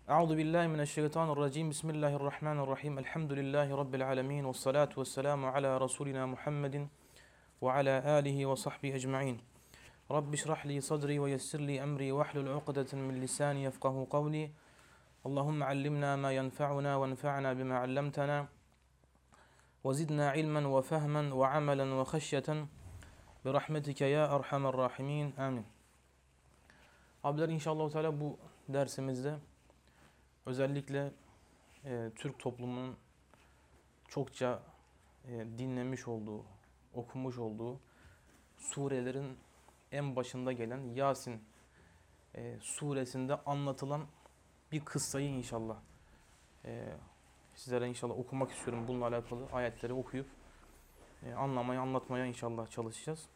Euzu billahi mineşşeytanirracim. Bismillahirrahmanirrahim. Elhamdülillahi rabbil alamin ve salatu vesselamu ala rasulina Muhammedin ve ala alihi ve sahbihi ecmaîn. Rabbi şrah li sadri ve yessir li emri ve hlul ukdeten min lisani yefkahu kavli. Allahumme allimna ma yenfa'una ve enfa'na bima 'allamtana ve zidna ilmen ve fehmen ve amelen ve haşyeten bi rahmetike ya erhamer rahimin. Amin. Abiler, inşallah Teala bu dersimizde özellikle Türk toplumunun çokça dinlemiş olduğu, okumuş olduğu surelerin en başında gelen Yasin suresinde anlatılan bir kıssayı inşallah sizlere okumak istiyorum. Bununla alakalı ayetleri okuyup anlamaya, anlatmaya inşallah çalışacağız.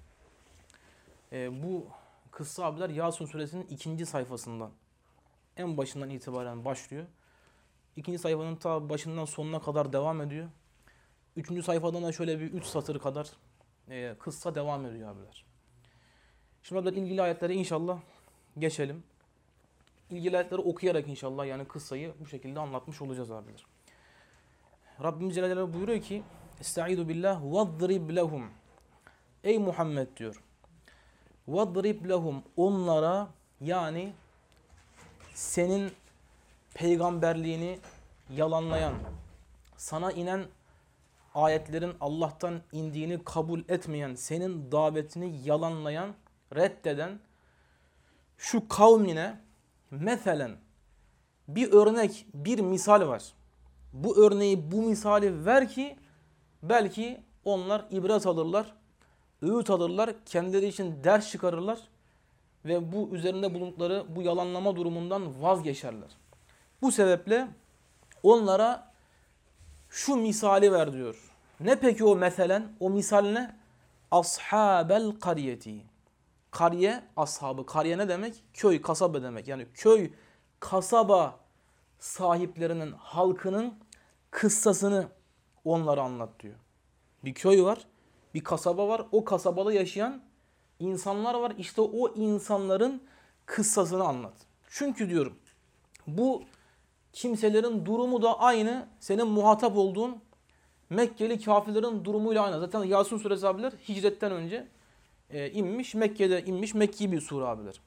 Bu kıssa abiler Yasin suresinin 2. sayfasından, en başından itibaren başlıyor. 2. sayfanın ta başından sonuna kadar devam ediyor. 3. sayfadan da şöyle bir 3 satır kadar kıssa devam ediyor abiler. Şimdi abiler ilgili ayetlere inşallah geçelim. İlgili ayetleri okuyarak inşallah yani kıssayı bu şekilde anlatmış olacağız abiler. Rabbimiz Celle Celaluhu buyuruyor ki: Estaizu billah vadrib lehum. Ey Muhammed diyor. Vadrib lehum, onlara, yani senin peygamberliğini yalanlayan, sana inen ayetlerin Allah'tan indiğini kabul etmeyen, senin davetini yalanlayan, reddeden şu kavmine meselen bir örnek, bir misal var. Bu örneği, bu misali ver ki belki onlar ibret alırlar, öğüt alırlar, kendileri için ders çıkarırlar ve bu üzerinde bulundukları bu yalanlama durumundan vazgeçerler. Bu sebeple onlara şu misali ver diyor. Ne peki o meselen? O misal ne? Ashabel kariyeti. Kariye, ashabı. Kariye ne demek? Köy, kasaba demek. Yani köy, kasaba sahiplerinin, halkının kıssasını onlara anlat diyor. Bir köy var, bir kasaba var. O kasabada yaşayan insanlar var. İşte o insanların kıssasını anlat. Çünkü diyorum bu kimselerin durumu da aynı senin muhatap olduğun Mekkeli kafirlerin durumuyla aynı. Zaten Yasin suresi abiler hicretten önce inmiş, Mekke'de inmiş Mekki bir sure abiler.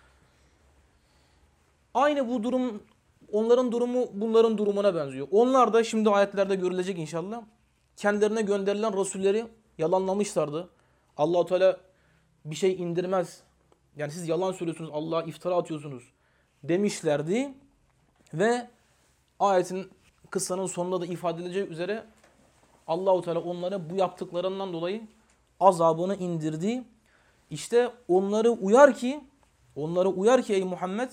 Aynı bu durum, onların durumu bunların durumuna benziyor. Onlar da şimdi ayetlerde görülecek inşallah. Kendilerine gönderilen rasulleri yalanlamışlardı. Allah-u Teala bir şey indirmez. Yani siz yalan söylüyorsunuz, Allah'a iftira atıyorsunuz demişlerdi. Ve ayetin, kıssanın sonunda da ifade edileceği üzere Allah-u Teala onlara bu yaptıklarından dolayı azabını indirdi. İşte onları uyar ki ey Muhammed,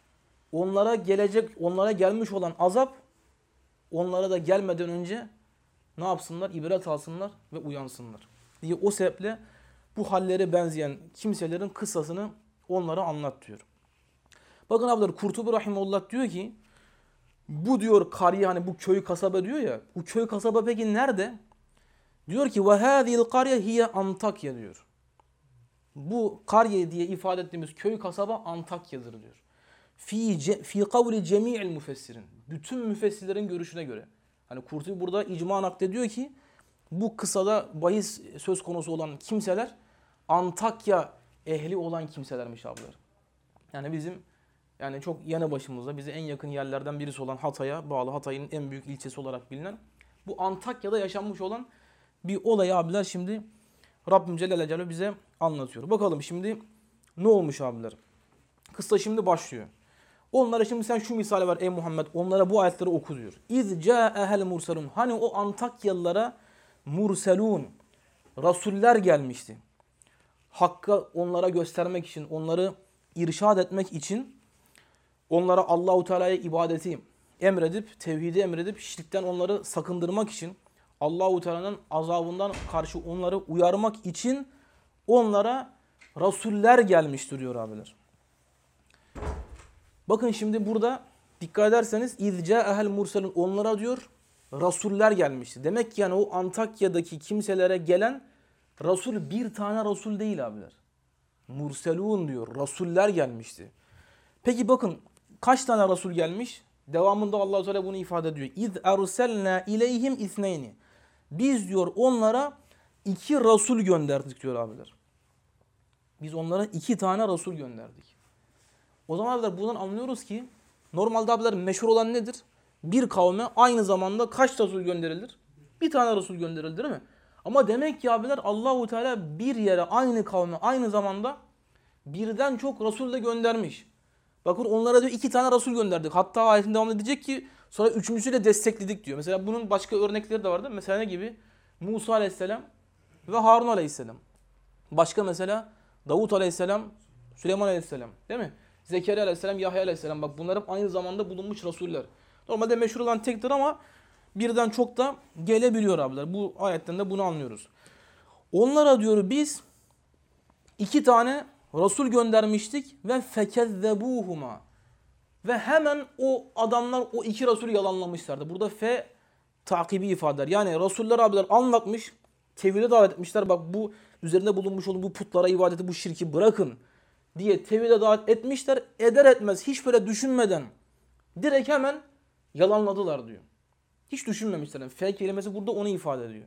onlara gelmiş olan azap onlara da gelmeden önce ne yapsınlar? İbret alsınlar ve uyansınlar diye, o sebeple bu hallere benzeyen kimselerin kıssasını onlara anlat diyor. Bakın abiler, Kurtubi Rahimullah diyor ki bu diyor kariye, hani bu köy kasaba diyor ya, bu köy kasaba peki nerede? Diyor ki ve hâzîl kariye hiye Antakya diyor. Bu kariye diye ifade ettiğimiz köy kasaba Antakya'dır diyor. Fi kavli cemî'il müfessirin. Bütün müfessirlerin görüşüne göre. Hani Kurtubi burada icma naklediyor ki bu kısada bahis söz konusu olan kimseler Antakya ehli olan kimselermiş abiler. Yani bizim çok yanı başımızda, bize en yakın yerlerden birisi olan Hatay'a bağlı, Hatay'ın en büyük ilçesi olarak bilinen bu Antakya'da yaşanmış olan bir olayı abiler şimdi Rabbim Celle Celaluhu bize anlatıyor. Bakalım şimdi ne olmuş abiler? Kıssa şimdi başlıyor. Onlara şimdi sen şu misali ver ey Muhammed, onlara bu ayetleri oku diyor. İz câehel murselun. Hani o Antakyalılara murselun, rasuller gelmişti. Hakkı onlara göstermek için, onları irşad etmek için, onlara Allahu Teala'ya ibadeti emredip, tevhidi emredip, şirkten onları sakındırmak için, Allahu Teala'nın azabından karşı onları uyarmak için onlara rasuller gelmiştir diyor abiler. Bakın şimdi burada dikkat ederseniz İzcâehel murselun, onlara diyor rasuller gelmişti. Demek ki yani o Antakya'daki kimselere gelen rasul bir tane rasul değil abiler. Murselun diyor, rasuller gelmişti. Peki bakın kaç tane Resul gelmiş? Devamında Allah Teala bunu ifade ediyor. İz erselna ileyhim isneyni. Biz diyor onlara 2 Resul gönderdik diyor abiler. Biz onlara 2 tane Resul gönderdik. O zaman abiler buradan anlıyoruz ki normalde abiler meşhur olan nedir? Bir kavme aynı zamanda kaç Resul gönderilir? Bir tane Resul gönderilir değil mi? Ama demek ki abiler Allahu Teala bir yere aynı kavme aynı zamanda birden çok Resul de göndermiş. Bakın onlara diyor 2 tane Resul gönderdik. Hatta ayetin devamında diyecek ki sonra üçüncüsüyle destekledik diyor. Mesela bunun başka örnekleri de vardı. Mesela ne gibi? Musa Aleyhisselam ve Harun Aleyhisselam. Başka mesela Davut Aleyhisselam, Süleyman Aleyhisselam değil mi? Zekeriya Aleyhisselam, Yahya Aleyhisselam. Bak bunlar hep aynı zamanda bulunmuş Resuller. Normalde meşhur olan tektir ama birden çok da gelebiliyor abiler. Bu ayetten de bunu anlıyoruz. Onlara diyor biz 2 tane Resul göndermiştik ve fekezzebuhuma. Ve hemen o adamlar o 2 Resulü yalanlamışlardı. Burada takibi ifade eder. Yani Resuller abiler anlatmış, tevhide davet etmişler. Bak bu üzerinde bulunmuş olduğu bu putlara ibadeti, bu şirki bırakın diye tevhide davet etmişler. Eder etmez hiç böyle düşünmeden direkt hemen yalanladılar diyor. Hiç düşünmemişler. Yani fe kelimesi burada onu ifade ediyor.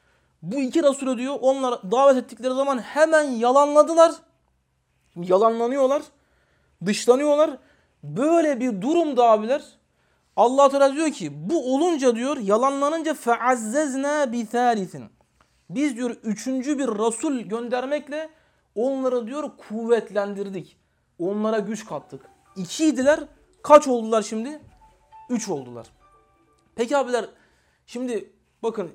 Bu 2 Resulü diyor onlar davet ettikleri zaman hemen yalanladılar. Şimdi yalanlanıyorlar, dışlanıyorlar. Böyle bir durumda abiler Allah Teala diyor ki bu olunca diyor yalanlanınca feazzezna bi thalithin. Biz diyor 3. bir Resul göndermekle onları diyor kuvvetlendirdik. Onlara güç kattık. 2 idiler. Kaç oldular şimdi? 3 oldular. Peki abiler şimdi bakın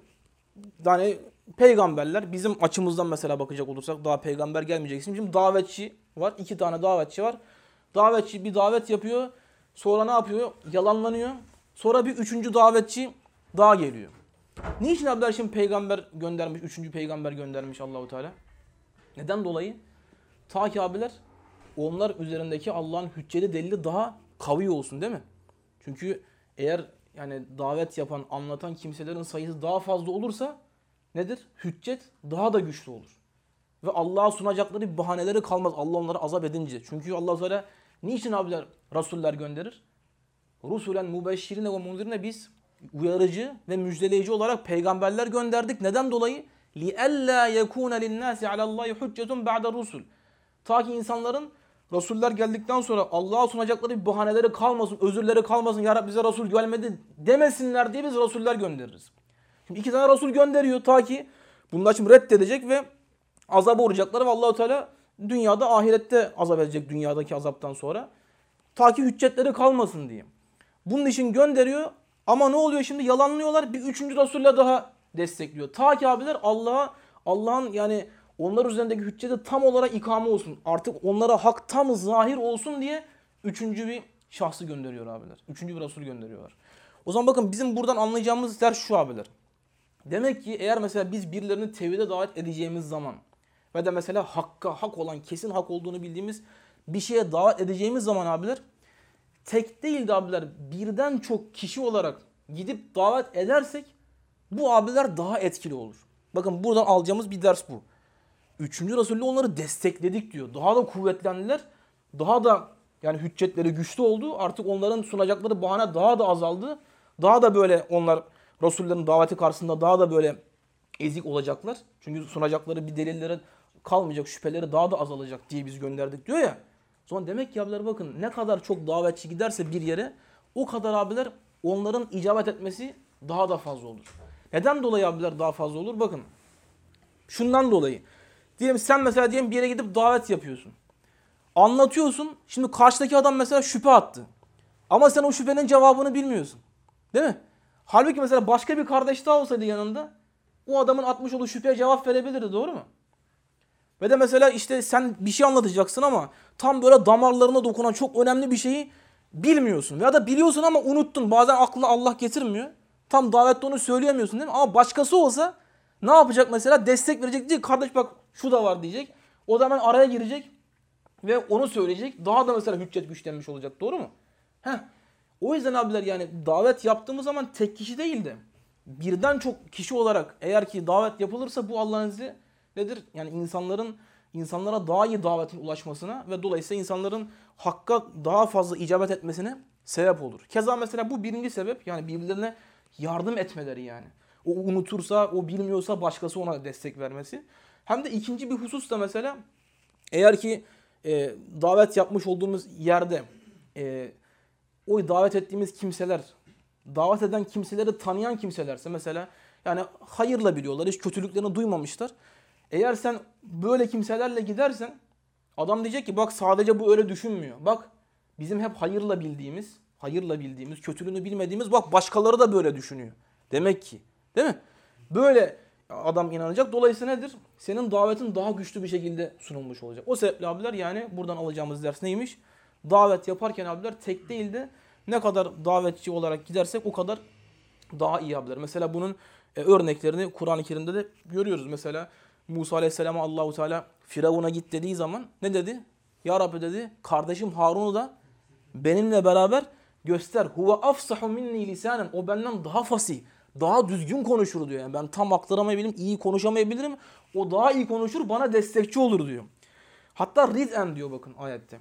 yani peygamberler bizim açımızdan mesela bakacak olursak daha peygamber gelmeyecek. Şimdi davetçi var. 2 tane davetçi var. Davetçi bir davet yapıyor. Sonra ne yapıyor? Yalanlanıyor. Sonra bir 3. davetçi daha geliyor. Niçin abiler şimdi peygamber göndermiş, 3. peygamber göndermiş Allahu Teala? Neden dolayı? Ta ki abiler onlar üzerindeki Allah'ın hücceti delili daha kavi olsun değil mi? Çünkü eğer yani davet yapan, anlatan kimselerin sayısı daha fazla olursa nedir? Hüccet daha da güçlü olur. Ve Allah'a sunacakları bahaneleri kalmaz Allah onları azap edince. Çünkü Allah Teala niçin abiler Resuller gönderir? Rusulen mubeşşirine ve munzirine biz uyarıcı ve müjdeleyici olarak peygamberler gönderdik. Neden dolayı? لِأَلَّا يَكُونَ لِلنَّاسِ عَلَى اللّٰهِ حُجَّةٌ بَعْدَ الرُّسُلِ. Ta ki insanların Resuller geldikten sonra Allah'a sunacakları bir bahaneleri kalmasın, özürleri kalmasın. Ya Rabbi bize Resul gelmedi demesinler diye biz Resuller göndeririz. Şimdi 2 tane Resul gönderiyor ta ki bunlar şimdi reddedecek ve azaba uğrayacaklar ve Allah-u Teala dünyada ahirette azap edecek dünyadaki azaptan sonra. Ta ki hüccetleri kalmasın diye. Bunun için gönderiyor ama ne oluyor şimdi? Yalanlıyorlar. Bir 3. Resul'le daha destekliyor. Ta ki abiler Allah'ın yani onlar üzerindeki hücceti tam olarak ikame olsun. Artık onlara hak tam zahir olsun diye 3. bir şahsı gönderiyor abiler. 3. bir Resul gönderiyorlar. O zaman bakın bizim buradan anlayacağımız ders şu abiler. Demek ki eğer mesela biz birilerini tevhide davet edeceğimiz zaman ve de mesela hak olan, kesin hak olduğunu bildiğimiz bir şeye davet edeceğimiz zaman abiler tek değil de abiler birden çok kişi olarak gidip davet edersek bu abiler daha etkili olur. Bakın buradan alacağımız bir ders bu. 3. Resul'le onları destekledik diyor. Daha da kuvvetlendiler. Daha da yani hüccetleri güçlü oldu. Artık onların sunacakları bahane daha da azaldı. Daha da böyle onlar Resullerin daveti karşısında daha da böyle ezik olacaklar. Çünkü sunacakları bir delillerin kalmayacak, şüpheleri daha da azalacak diye biz gönderdik diyor ya. Sonra demek ki abiler bakın ne kadar çok davetçi giderse bir yere o kadar abiler onların icabet etmesi daha da fazla olur. Neden dolayı abiler daha fazla olur? Bakın şundan dolayı. Diyelim sen mesela bir yere gidip davet yapıyorsun. Anlatıyorsun. Şimdi karşıdaki adam mesela şüphe attı. Ama sen o şüphenin cevabını bilmiyorsun. Değil mi? Halbuki mesela başka bir kardeş daha olsaydı yanında o adamın atmış olduğu şüpheye cevap verebilirdi. Doğru mu? Ve de mesela işte sen bir şey anlatacaksın ama tam böyle damarlarına dokunan çok önemli bir şeyi bilmiyorsun. Ya da biliyorsun ama unuttun. Bazen aklına Allah getirmiyor. Tam davette onu söyleyemiyorsun değil mi? Ama başkası olsa ne yapacak mesela? Destek verecek diyecek. Kardeş bak şu da var diyecek. O da hemen araya girecek ve onu söyleyecek. Daha da mesela hüccet güçlenmiş olacak. Doğru mu? O yüzden abiler yani davet yaptığımız zaman tek kişi değil de birden çok kişi olarak eğer ki davet yapılırsa bu Allah'ın izniyle nedir? Yani insanların insanlara daha iyi davetin ulaşmasına ve dolayısıyla insanların hakka daha fazla icabet etmesine sebep olur. Keza mesela bu birinci sebep, yani birbirlerine yardım etmeleri yani. O unutursa, o bilmiyorsa başkası ona destek vermesi. Hem de ikinci bir husus da mesela eğer ki davet yapmış olduğumuz yerde o davet ettiğimiz kimseler, davet eden kimseleri tanıyan kimselerse mesela, yani hayırla biliyorlar, hiç kötülüklerini duymamışlar. Eğer sen böyle kimselerle gidersen adam diyecek ki bak sadece bu öyle düşünmüyor. Bak bizim hep hayırla bildiğimiz, kötülüğünü bilmediğimiz bak başkaları da böyle düşünüyor. Demek ki, değil mi? Böyle adam inanacak. Dolayısıyla nedir? Senin davetin daha güçlü bir şekilde sunulmuş olacak. O sebeple abiler, yani buradan alacağımız ders neymiş? Davet yaparken abiler tek değil de ne kadar davetçi olarak gidersek o kadar daha iyi abiler. Mesela bunun örneklerini Kur'an-ı Kerim'de de görüyoruz. Mesela Musa Aleyhisselam'a Allahu Teala Firavun'a git dediği zaman ne dedi? Ya Rabbi dedi, kardeşim Harun'u da benimle beraber göster. Huve afsahu minni lisanen. O benden daha fasih, daha düzgün konuşur diyor. Yani ben tam aktaramayabilirim, iyi konuşamayabilirim. O daha iyi konuşur, bana destekçi olur diyor. Hatta rid'en diyor bakın ayette.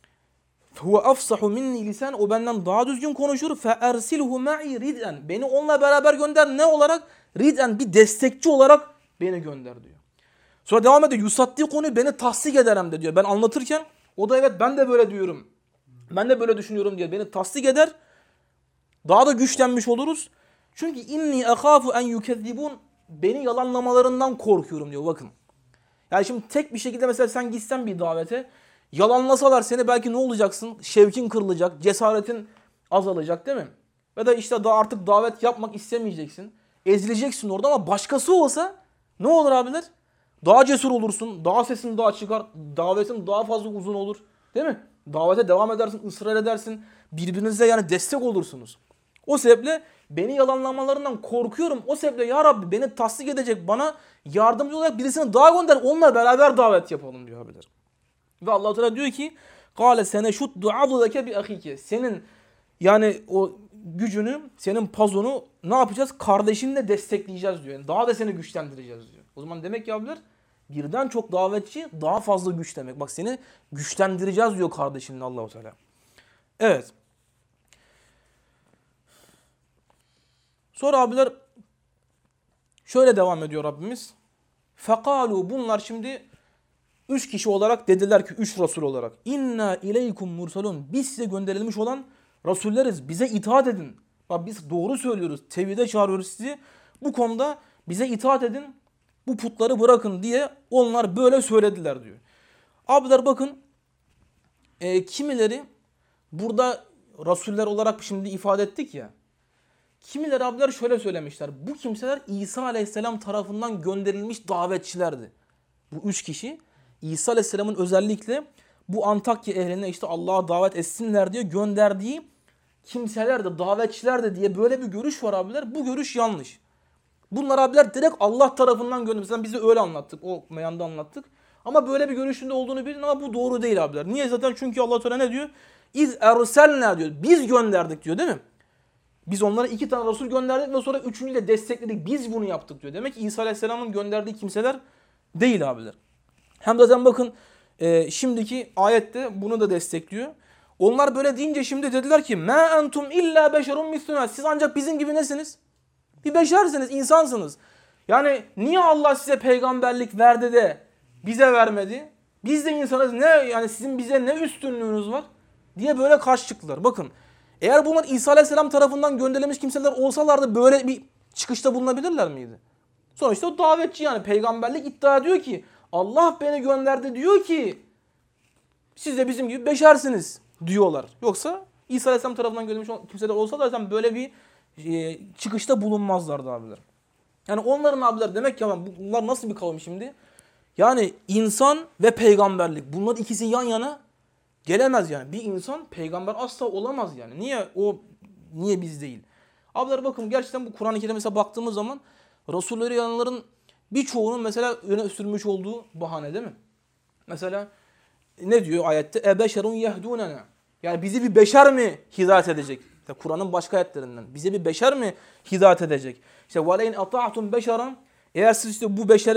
Huve afsahu minni lisan, o benden daha düzgün konuşur. Fe ersilhu ma'i rid'en. Beni onunla beraber gönder. Ne olarak? Rid'en, bir destekçi olarak beni gönder diyor. Sonra devam ediyor. Yusaddikuni, beni tasdik ederim de diyor. Ben anlatırken o da evet ben de böyle diyorum, ben de böyle düşünüyorum diye beni tasdik eder. Daha da güçlenmiş oluruz. Çünkü inni akhafu en yukezzibun, beni yalanlamalarından korkuyorum diyor bakın. Yani şimdi tek bir şekilde mesela sen gitsen bir davete, yalanlasalar seni, belki ne olacaksın? Şevkin kırılacak, cesaretin azalacak, değil mi? Ve da işte daha artık davet yapmak istemeyeceksin. Ezileceksin orada, ama başkası olsa ne olur abiler? Daha cesur olursun, daha sesin daha çıkar, davetin daha fazla uzun olur, değil mi? Davete devam edersin, ısrar edersin, birbirinize yani destek olursunuz. O sebeple beni yalanlamalarından korkuyorum. O sebeple ya Rabbi beni tasdik edecek, bana yardımcı olarak birisini daha gönder, onunla beraber davet yapalım diyor abiler. Ve Allah Teala diyor ki: "Kâle seneshuddu adudeke bi ahike." Senin yani o gücünü, senin pazonu ne yapacağız? Kardeşinle destekleyeceğiz diyor. Yani daha da seni güçlendireceğiz diyor. O zaman demek ki abiler, birden çok davetçi daha fazla güç demek. Bak seni güçlendireceğiz diyor kardeşinle Allah Teala. Evet. Sonra abiler şöyle devam ediyor Rabbimiz. Fekalu, bunlar şimdi 3 kişi olarak dediler ki, 3 Resul olarak. İnna ileykum mursalun. Biz size gönderilmiş olan Resulleriz. Bize itaat edin. Bak biz doğru söylüyoruz. Tevhide çağırıyoruz sizi. Bu konuda bize itaat edin. Bu putları bırakın diye onlar böyle söylediler diyor. Abiler bakın, kimileri burada Resuller olarak şimdi ifade ettik ya. Kimileri abiler şöyle söylemişler. Bu kimseler İsa Aleyhisselam tarafından gönderilmiş davetçilerdi. Bu 3 kişi İsa Aleyhisselam'ın özellikle bu Antakya ehline işte Allah'a davet etsinler diye gönderdiği kimselerdi, davetçilerdi diye böyle bir görüş var abiler. Bu görüş yanlış. Bunlar abiler direkt Allah tarafından gönderilmiş. Mesela bize öyle anlattık. O meyanda anlattık. Ama böyle bir görüşünde olduğunu bilin, ama bu doğru değil abiler. Niye? Zaten çünkü Allah Teala ne diyor? İz erselna diyor. Biz gönderdik diyor, değil mi? Biz onlara 2 tane Resul gönderdik ve sonra 3'ünü de destekledik. Biz bunu yaptık diyor. Demek ki İsa Aleyhisselam'ın gönderdiği kimseler değil abiler. Hem zaten bakın şimdiki ayette bunu da destekliyor. Onlar böyle deyince şimdi dediler ki ma entum illa beşerun misluna. Siz ancak bizim gibi nesiniz? Bir beşersiniz, insansınız. Yani niye Allah size peygamberlik verdi de bize vermedi? Biz de insanız, ne yani sizin bize ne üstünlüğünüz var diye böyle karşı çıktılar. Bakın, eğer bunlar İsa Aleyhisselam tarafından gönderilmiş kimseler olsalardı böyle bir çıkışta bulunabilirler miydi? Sonuçta o davetçi, yani peygamberlik iddia ediyor ki Allah beni gönderdi diyor ki siz de bizim gibi beşersiniz diyorlar. Yoksa İsa Aleyhisselam tarafından gönderilmiş kimseler olsalar zaten böyle bir çıkışta bulunmazlardı abiler. Yani onların abiler demek ki bunlar nasıl bir kavim şimdi? Yani insan ve peygamberlik, bunlar ikisi yan yana gelemez yani. Bir insan peygamber asla olamaz yani. Niye biz değil? Abiler bakın, gerçekten bu Kur'an-ı Kerim'e mesela baktığımız zaman Resulleri yanların birçoğunun mesela öne sürmüş olduğu bahane, değil mi? Mesela ne diyor ayette? Ebeşerun yehdûnena. Yani bizi bir beşer mi hidayet edecek? İşte Kur'an'ın başka ayetlerinden. Bize bir beşer mi hidayet edecek? İşte وَلَيْنْ اَطَعْتُمْ beşeran. Eğer siz işte bu beşere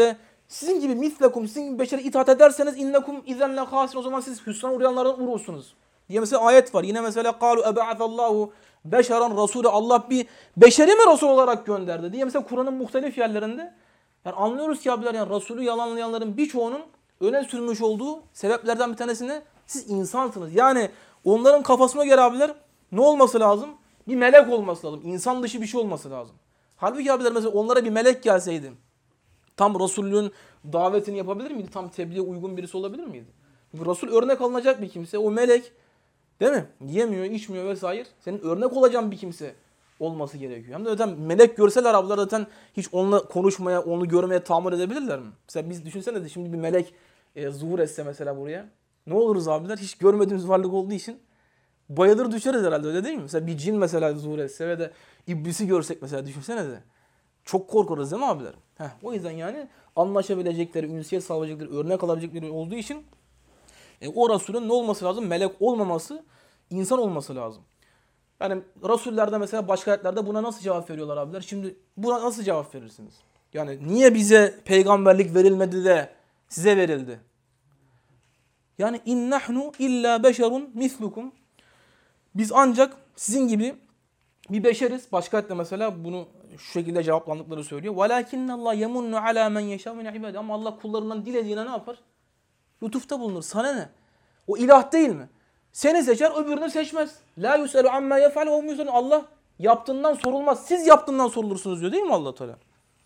Sizin gibi mislekum, sizin gibi beşere itaat ederseniz innekum izen le khasirun, o zaman siz hüsrana uğrayanlardan uğursunuz diye mesela ayet var. Yine mesela kalu eba'atallahu beşeran rasule, Allah bir beşeri mi Resul olarak gönderdi diye mesela Kur'an'ın muhtelif yerlerinde yani anlıyoruz ki abiler, yani Resulü yalanlayanların birçoğunun öne sürmüş olduğu sebeplerden bir tanesini siz insansınız. Yani onların kafasına göre abiler ne olması lazım? Bir melek olması lazım. İnsan dışı bir şey olması lazım. Halbuki abiler mesela onlara bir melek gelseydi tam Resul'ün davetini yapabilir miydi? Tam tebliğe uygun birisi olabilir miydi? Çünkü Resul örnek alınacak bir kimse. O melek, değil mi? Yemiyor, içmiyor vesaire. Senin örnek olacağın bir kimse olması gerekiyor. Hem de zaten melek görseler abiler zaten hiç onunla konuşmaya, onu görmeye tahammül edebilirler mi? Mesela biz düşünsene de şimdi bir melek zuhur etse mesela buraya. Ne oluruz abiler? Hiç görmediğimiz varlık olduğu için bayılır düşeriz herhalde, öyle değil mi? Mesela bir cin mesela zuhur etse ve de iblisi görsek mesela, düşünsene de. Çok korkarız değil mi abiler? O yüzden yani anlaşabilecekleri, ünsiyet sağlayacakları, örnek alabilecekleri olduğu için o Resulün ne olması lazım? Melek olmaması, insan olması lazım. Yani Resullerde mesela başka ayetlerde buna nasıl cevap veriyorlar abiler? Şimdi buna nasıl cevap verirsiniz? Yani niye bize peygamberlik verilmedi de size verildi? Yani in nahnu illa beşerun mislukum. Biz ancak sizin gibi bir beşeriz. Başka ayette mesela bunu şu şekilde cevaplandıkları söylüyor. وَلَاكِنَّ اللّٰهَ يَمُنُّ عَلَى مَنْ يَشَاءُ مِنْ عِبَادِهِ. Ama Allah kullarından dilediğine ne yapar? Lütufta bulunur. Sana ne? O ilah değil mi? Seni seçer, öbürünü seçmez. لَا يُسْأَلُ عَمَّا يَفْعَلُ وَهُمْ يُسْأَلُونَ. Allah yaptığından sorulmaz. Siz yaptığından sorulursunuz diyor değil mi Allah Teala?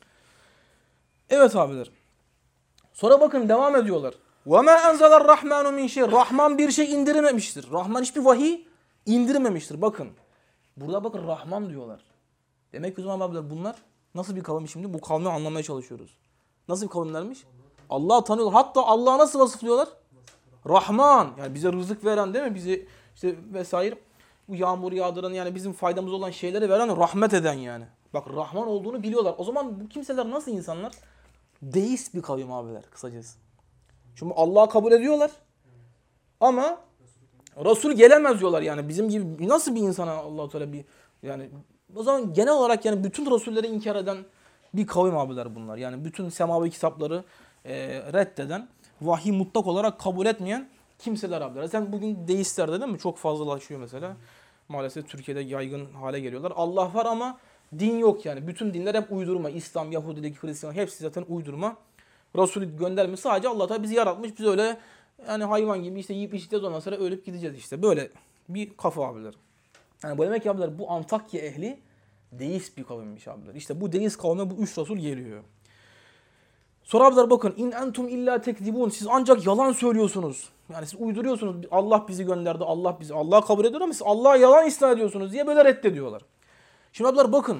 Evet abiler. Sonra bakın devam ediyorlar. وَمَا أَنْزَلَ الرَّحْمَانُ مِنْ شَيْءٍ. Rahman bir şey indirmemiştir. Rahman hiçbir vahiy indirmemiştir. Bakın. Burada bakın Rahman diyorlar. Demek ki o zaman abiler bunlar nasıl bir kavim şimdi? Bu kavmi anlamaya çalışıyoruz. Nasıl bir kavimlermiş? Allah'ı tanıyorlar. Hatta Allah'ı nasıl vasıflıyorlar? Rahman. Yani bize rızık veren, değil mi? Bizi işte vesaire bu yağmur yağdıran, yani bizim faydamız olan şeyleri veren, rahmet eden yani. Bak Rahman olduğunu biliyorlar. O zaman bu kimseler nasıl insanlar? Deist bir kavim abiler kısacası. Çünkü Allah'ı kabul ediyorlar ama Resul gelemez diyorlar yani. Bizim gibi nasıl bir insana Allah-u Teala bir yani, o zaman genel olarak yani bütün Resulleri inkar eden bir kavim abiler bunlar. Yani bütün semavi kitapları reddeden, vahiy mutlak olarak kabul etmeyen kimseler abiler. Zaten bugün deistler değil mi? Çok fazlalaşıyor mesela. Maalesef Türkiye'de yaygın hale geliyorlar. Allah var ama din yok yani. Bütün dinler hep uydurma. İslam, Yahudilik, Hristiyan hepsi zaten uydurma. Resulü göndermiş. Sadece Allah Teala bizi yaratmış. Biz öyle yani hayvan gibi işte yiyip içeceğiz, ondan sonra ölüp gideceğiz işte. Böyle bir kafa abiler. Yani bu demek ki abiler bu Antakya ehli deist bir kavimmiş abiler. İşte bu deist kavme bu üç Resul geliyor. Sonra abiler bakın in entum illa tekzibun. Siz ancak yalan söylüyorsunuz. Yani siz uyduruyorsunuz. Allah bizi gönderdi. Allah bizi. Allah kabul ediyor ama siz Allah'a yalan isnat ediyorsunuz diye böyle reddediyorlar. Şimdi abiler bakın.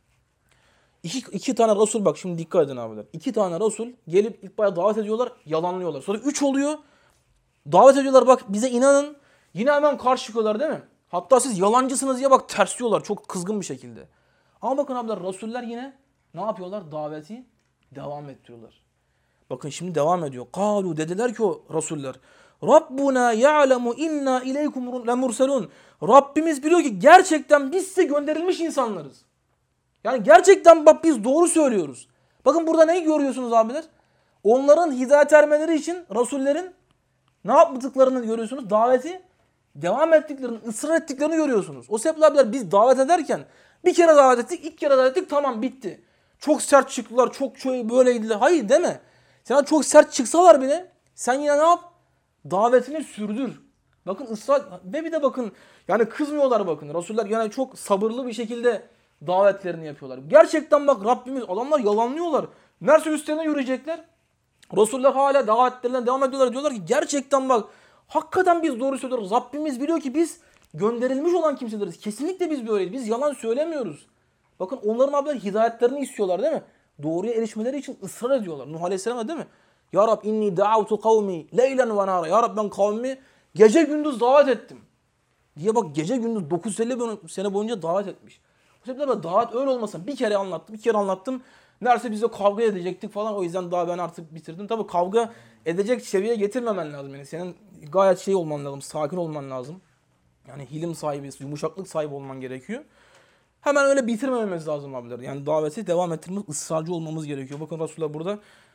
İki tane Resul, bak şimdi dikkat edin abiler. İki tane Resul gelip ilk bayağı davet ediyorlar, yalanlıyorlar. Sonra üç oluyor. Davet ediyorlar, bak bize inanın. Yine hemen karşı çıkıyorlar değil mi? Hatta siz yalancısınız diye bak tersliyorlar çok kızgın bir şekilde. Ama bakın abiler Resuller yine ne yapıyorlar? Daveti devam ettiriyorlar. Bakın şimdi devam ediyor. Kalu, dediler ki o Resuller. Rabbuna ya'lemu inna ileykum lemurselun. Rabbimiz biliyor ki gerçekten biz size gönderilmiş insanlarız. Yani gerçekten bak biz doğru söylüyoruz. Bakın burada neyi görüyorsunuz abiler? Onların hidayet ermeleri için Resullerin ne yaptıklarını görüyorsunuz. Daveti devam ettiklerini, ısrar ettiklerini görüyorsunuz. O sebeple abiler biz davet ederken bir kere davet ettik, iki kere davet ettik, tamam bitti. Çok sert çıktılar, çok şöyle böyleydiler. Hayır deme. Sen çok sert çıksalar bile sen yine ne yap? Davetini sürdür. Bakın ısrar ve bir de bakın yani kızmıyorlar bakın. Resuller yani çok sabırlı bir şekilde davetlerini yapıyorlar. Gerçekten bak Rabbimiz, adamlar yalanlıyorlar. Mersi üstlerine yürüyecekler. Resuller hala davetlerine devam ediyorlar. Diyorlar ki gerçekten bak hakikaten biz doğru söylüyoruz. Rabbimiz biliyor ki biz gönderilmiş olan kimseleriz. Kesinlikle biz böyleyiz. Biz yalan söylemiyoruz. Bakın onların abiler hidayetlerini istiyorlar değil mi? Doğruya erişmeleri için ısrar ediyorlar. Nuh Aleyhisselam'a değil mi? Ya Rab inni da'avtu kavmi leylen ve nara. Ya Rab ben kavmimi gece gündüz davet ettim. Diye bak gece gündüz 950 sene boyunca davet etmiş. Bu sebeple davet öyle olmasa bir kere anlattım, bir kere anlattım. Neredeyse biz de kavga edecektik falan. O yüzden daha ben artık bitirdim. Tabii kavga edecek seviyeye getirmemen lazım. Yani senin gayet şey olman lazım, sakin olman lazım. Yani hilim sahibi, yumuşaklık sahibi olman gerekiyor. Hemen öyle bitirmememiz lazım abiler. Yani daveti devam ettirmemiz, ısrarcı olmamız gerekiyor. Bakın Resulullah burada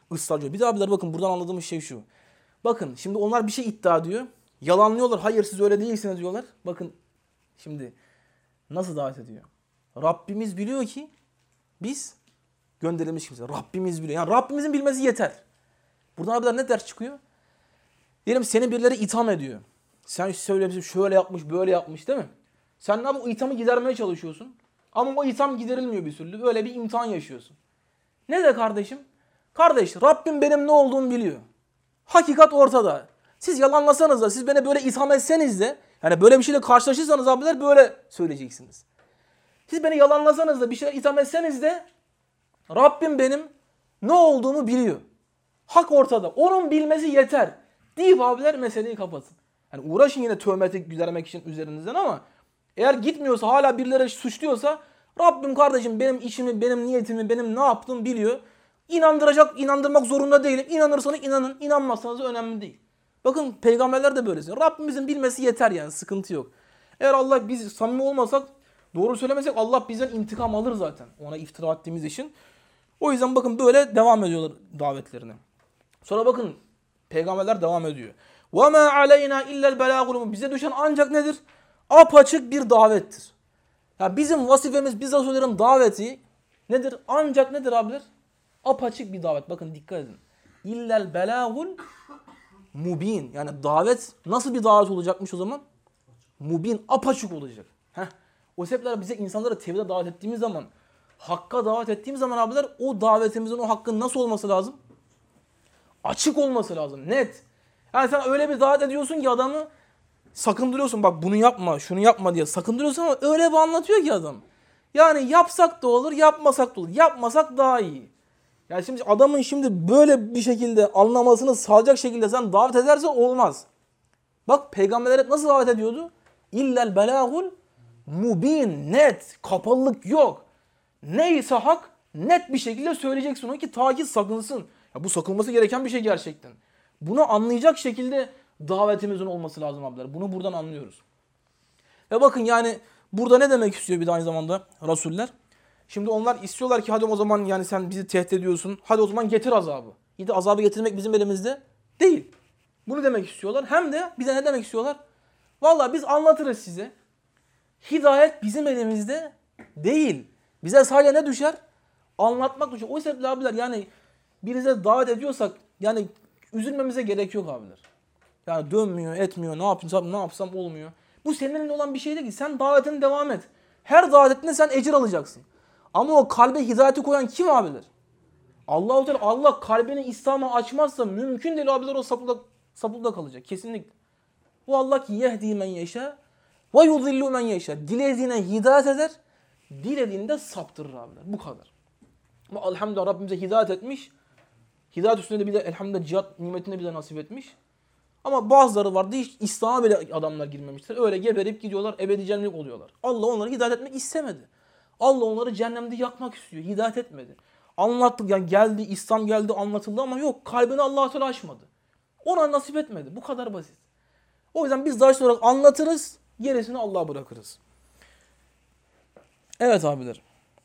ısrarcı. Bir de abiler bakın buradan anladığımız şey şu. Bakın şimdi onlar bir şey iddia ediyor. Yalanlıyorlar. Hayır siz öyle değilsiniz diyorlar. Bakın şimdi nasıl davet ediyor? Rabbimiz biliyor ki biz gönderilmiş kimse. Rabbimiz biliyor. Yani Rabbimizin bilmesi yeter. Buradan abiler ne ders çıkıyor? Diyelim seni birileri itham ediyor. Sen söylemişsin şöyle yapmış böyle yapmış değil mi? Sen ne yapıyorsun? O ithamı gidermeye çalışıyorsun. Ama o itham giderilmiyor bir türlü. Böyle bir imtihan yaşıyorsun. Ne de kardeşim? Kardeş Rabbim benim ne olduğumu biliyor. Hakikat ortada. Siz yalanlasanız da siz beni böyle itham etseniz de yani böyle bir şeyle karşılaşırsanız abiler böyle söyleyeceksiniz. Siz beni yalanlasanız da bir şeyler itham etseniz de Rabbim benim ne olduğumu biliyor. Hak ortada. Onun bilmesi yeter. Deyip abiler meseleyi kapatın. Yani uğraşın yine töhmeti gidermek için üzerinizden ama eğer gitmiyorsa hala birileri suçluyorsa Rabbim kardeşim benim işimi, benim niyetimi, benim ne yaptığımı biliyor. İnandırmak zorunda değilim. İnanırsanız inanın, inanmazsanız da önemli değil. Bakın peygamberler de böylesi. Rabbimizin bilmesi yeter yani sıkıntı yok. Eğer Allah biz samimi olmasak, doğru söylemesek Allah bizden intikam alır zaten ona iftira ettiğimiz için. O yüzden bakın böyle devam ediyorlar davetlerine. Sonra bakın peygamberler devam ediyor. وَمَا عَلَيْنَا اِلَّا الْبَلَاغُ. Bize düşen ancak nedir? Apaçık bir davettir. Ya bizim vasifemiz, biz Resullerin daveti nedir? Ancak nedir abiler? Apaçık bir davet. Bakın dikkat edin. İllel belagul mubin. Yani davet nasıl bir davet olacakmış o zaman? Mubin, apaçık olacak. O sebepler bize insanlara tevhide davet ettiğimiz zaman, hakka davet ettiğimiz zaman abiler o davetimizin o hakkın nasıl olması lazım? Açık olması lazım. Net. Yani sen öyle bir davet ediyorsun ki adamı sakındırıyorsun. Bak bunu yapma, şunu yapma diye sakındırıyorsun ama öyle bir anlatıyor ki adam. Yani yapsak da olur, yapmasak da olur. Yapmasak daha iyi. Yani şimdi adamın şimdi böyle bir şekilde anlamasını sağlayacak şekilde sen davet edersen olmaz. Bak peygamberler hep nasıl davet ediyordu? İllel belagul mubin, net, kapalılık yok. Neyse hak net bir şekilde söyleyeceksin onu ki ta ki sakınsın. Ya bu sakınması gereken bir şey gerçekten. Bunu anlayacak şekilde davetimizin olması lazım abiler. Bunu buradan anlıyoruz. Ve bakın yani burada ne demek istiyor bir de aynı zamanda Resuller? Şimdi onlar istiyorlar ki hadi o zaman yani sen bizi tehdit ediyorsun. Hadi o zaman getir azabı. İyi de azabı getirmek bizim elimizde değil. Bunu demek istiyorlar. Hem de bize ne demek istiyorlar? Vallahi biz anlatırız size. Hidayet bizim elimizde değil. Bize sadece ne düşer? Anlatmak düşer. O sebeple abiler yani birinize davet ediyorsak yani üzülmemize gerek yok abiler. Yani dönmüyor, etmiyor, ne yapsam olmuyor. Bu senin elinde olan bir şey değil ki. Sen davetine devam et. Her davetinde sen ecir alacaksın. Ama o kalbe hidayeti koyan kim abiler? Allah-u Teala Allah kalbini İslam'a açmazsa mümkün değil abiler o sapıkta kalacak. Kesinlikle. Bu Allah ki yehdi men yeşâ ve yudillu men yeşâ. Dilediğine hidayet eder, dilediğinde saptırır abiler. Bu kadar. Ama elhamdülillah Rabbimize hidayet etmiş. Hidayet üstünde de bir de elhamdülillah cihat nimetini bize nasip etmiş. Ama bazıları vardı hiç İslam'a bile adamlar girmemişler. Öyle geberip gidiyorlar, ebedi cehennemlik oluyorlar. Allah onları hidayet etmek istemedi. Allah onları cehennemde yakmak istiyor, hidayet etmedi. Anlattık yani geldi, İslam geldi, anlatıldı ama yok kalbini Allah-u Teala açmadı. Ona nasip etmedi. Bu kadar basit. O yüzden biz dahi olarak anlatırız, gerisini Allah'a bırakırız. Evet abiler.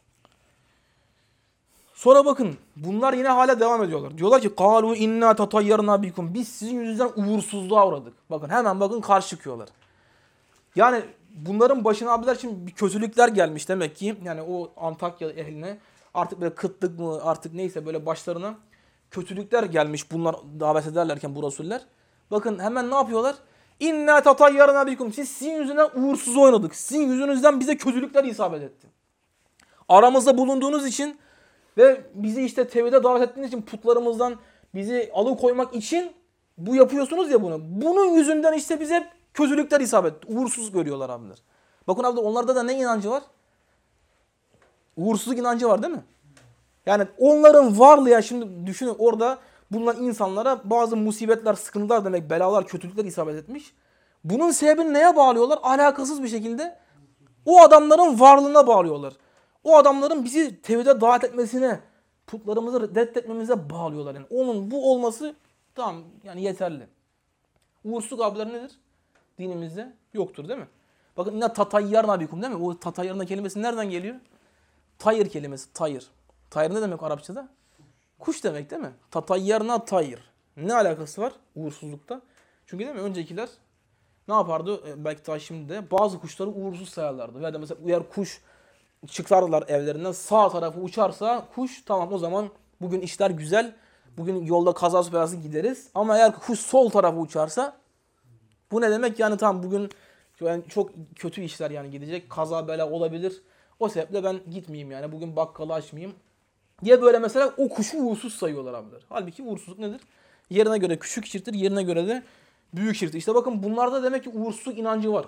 Sonra bakın bunlar yine hala devam ediyorlar. Diyorlar ki قَالُوا اِنَّا تَطَيَّرْنَا بِكُمْ. Biz sizin yüzünüzden uğursuzluğa uğradık. Bakın hemen bakın karşı çıkıyorlar. Yani bunların başına abiler şimdi bir kötülükler gelmiş demek ki. Yani o Antakya ehline artık böyle kıtlık mı artık neyse böyle başlarına kötülükler gelmiş bunlar davet ederlerken bu rasuller. Bakın hemen ne yapıyorlar? İnna tatayyarna bikum. Sizin yüzünden uğursuz oynadık. Sizin yüzünüzden bize kötülükler isabet etti. Aramızda bulunduğunuz için ve bizi işte tevhide davet ettiğiniz için putlarımızdan bizi alıkoymak için bu yapıyorsunuz ya bunu. Bunun yüzünden işte bize kötülükler isabet etti. Uğursuz görüyorlar abiler. Bakın abi onlarda da ne inancı var? Uğursuzluk inancı var değil mi? Yani onların varlığı ya şimdi düşünün orada bulunan insanlara bazı musibetler, sıkıntılar demek, belalar, kötülükler isabet etmiş. Bunun sebebini neye bağlıyorlar? Alakasız bir şekilde o adamların varlığına bağlıyorlar. O adamların bizi tevhide davet etmesine, putlarımızı reddetmemize bağlıyorlar. Yani onun bu olması tamam yani yeterli. Uğursuzluk abiler nedir? Dinimizde yoktur değil mi? Bakın yine tatayyarna bikum değil mi? O tatayyarna kelimesi nereden geliyor? Tayır kelimesi, tayır. Tayır ne demek Arapçada? Kuş demek değil mi? Tatayyarna tayr. Ne alakası var uğursuzlukta? Çünkü değil mi öncekiler ne yapardı? Belki daha şimdi de bazı kuşları uğursuz sayarlardı. Veya da mesela eğer kuş çıkardılar evlerinden sağ tarafı uçarsa kuş tamam o zaman bugün işler güzel. Bugün yolda kazası belası gideriz. Ama eğer kuş sol tarafı uçarsa bu ne demek? Yani tamam bugün yani çok kötü işler yani gidecek. Kaza bela olabilir. O sebeple ben gitmeyeyim yani. Bugün bakkalı açmayayım diye böyle mesela o kuşu uğursuz sayıyorlar abiler. Halbuki uğursuzluk nedir? Yerine göre küçük şirktir, yerine göre de büyük şirktir. İşte bakın bunlarda demek ki uğursuzluk inancı var.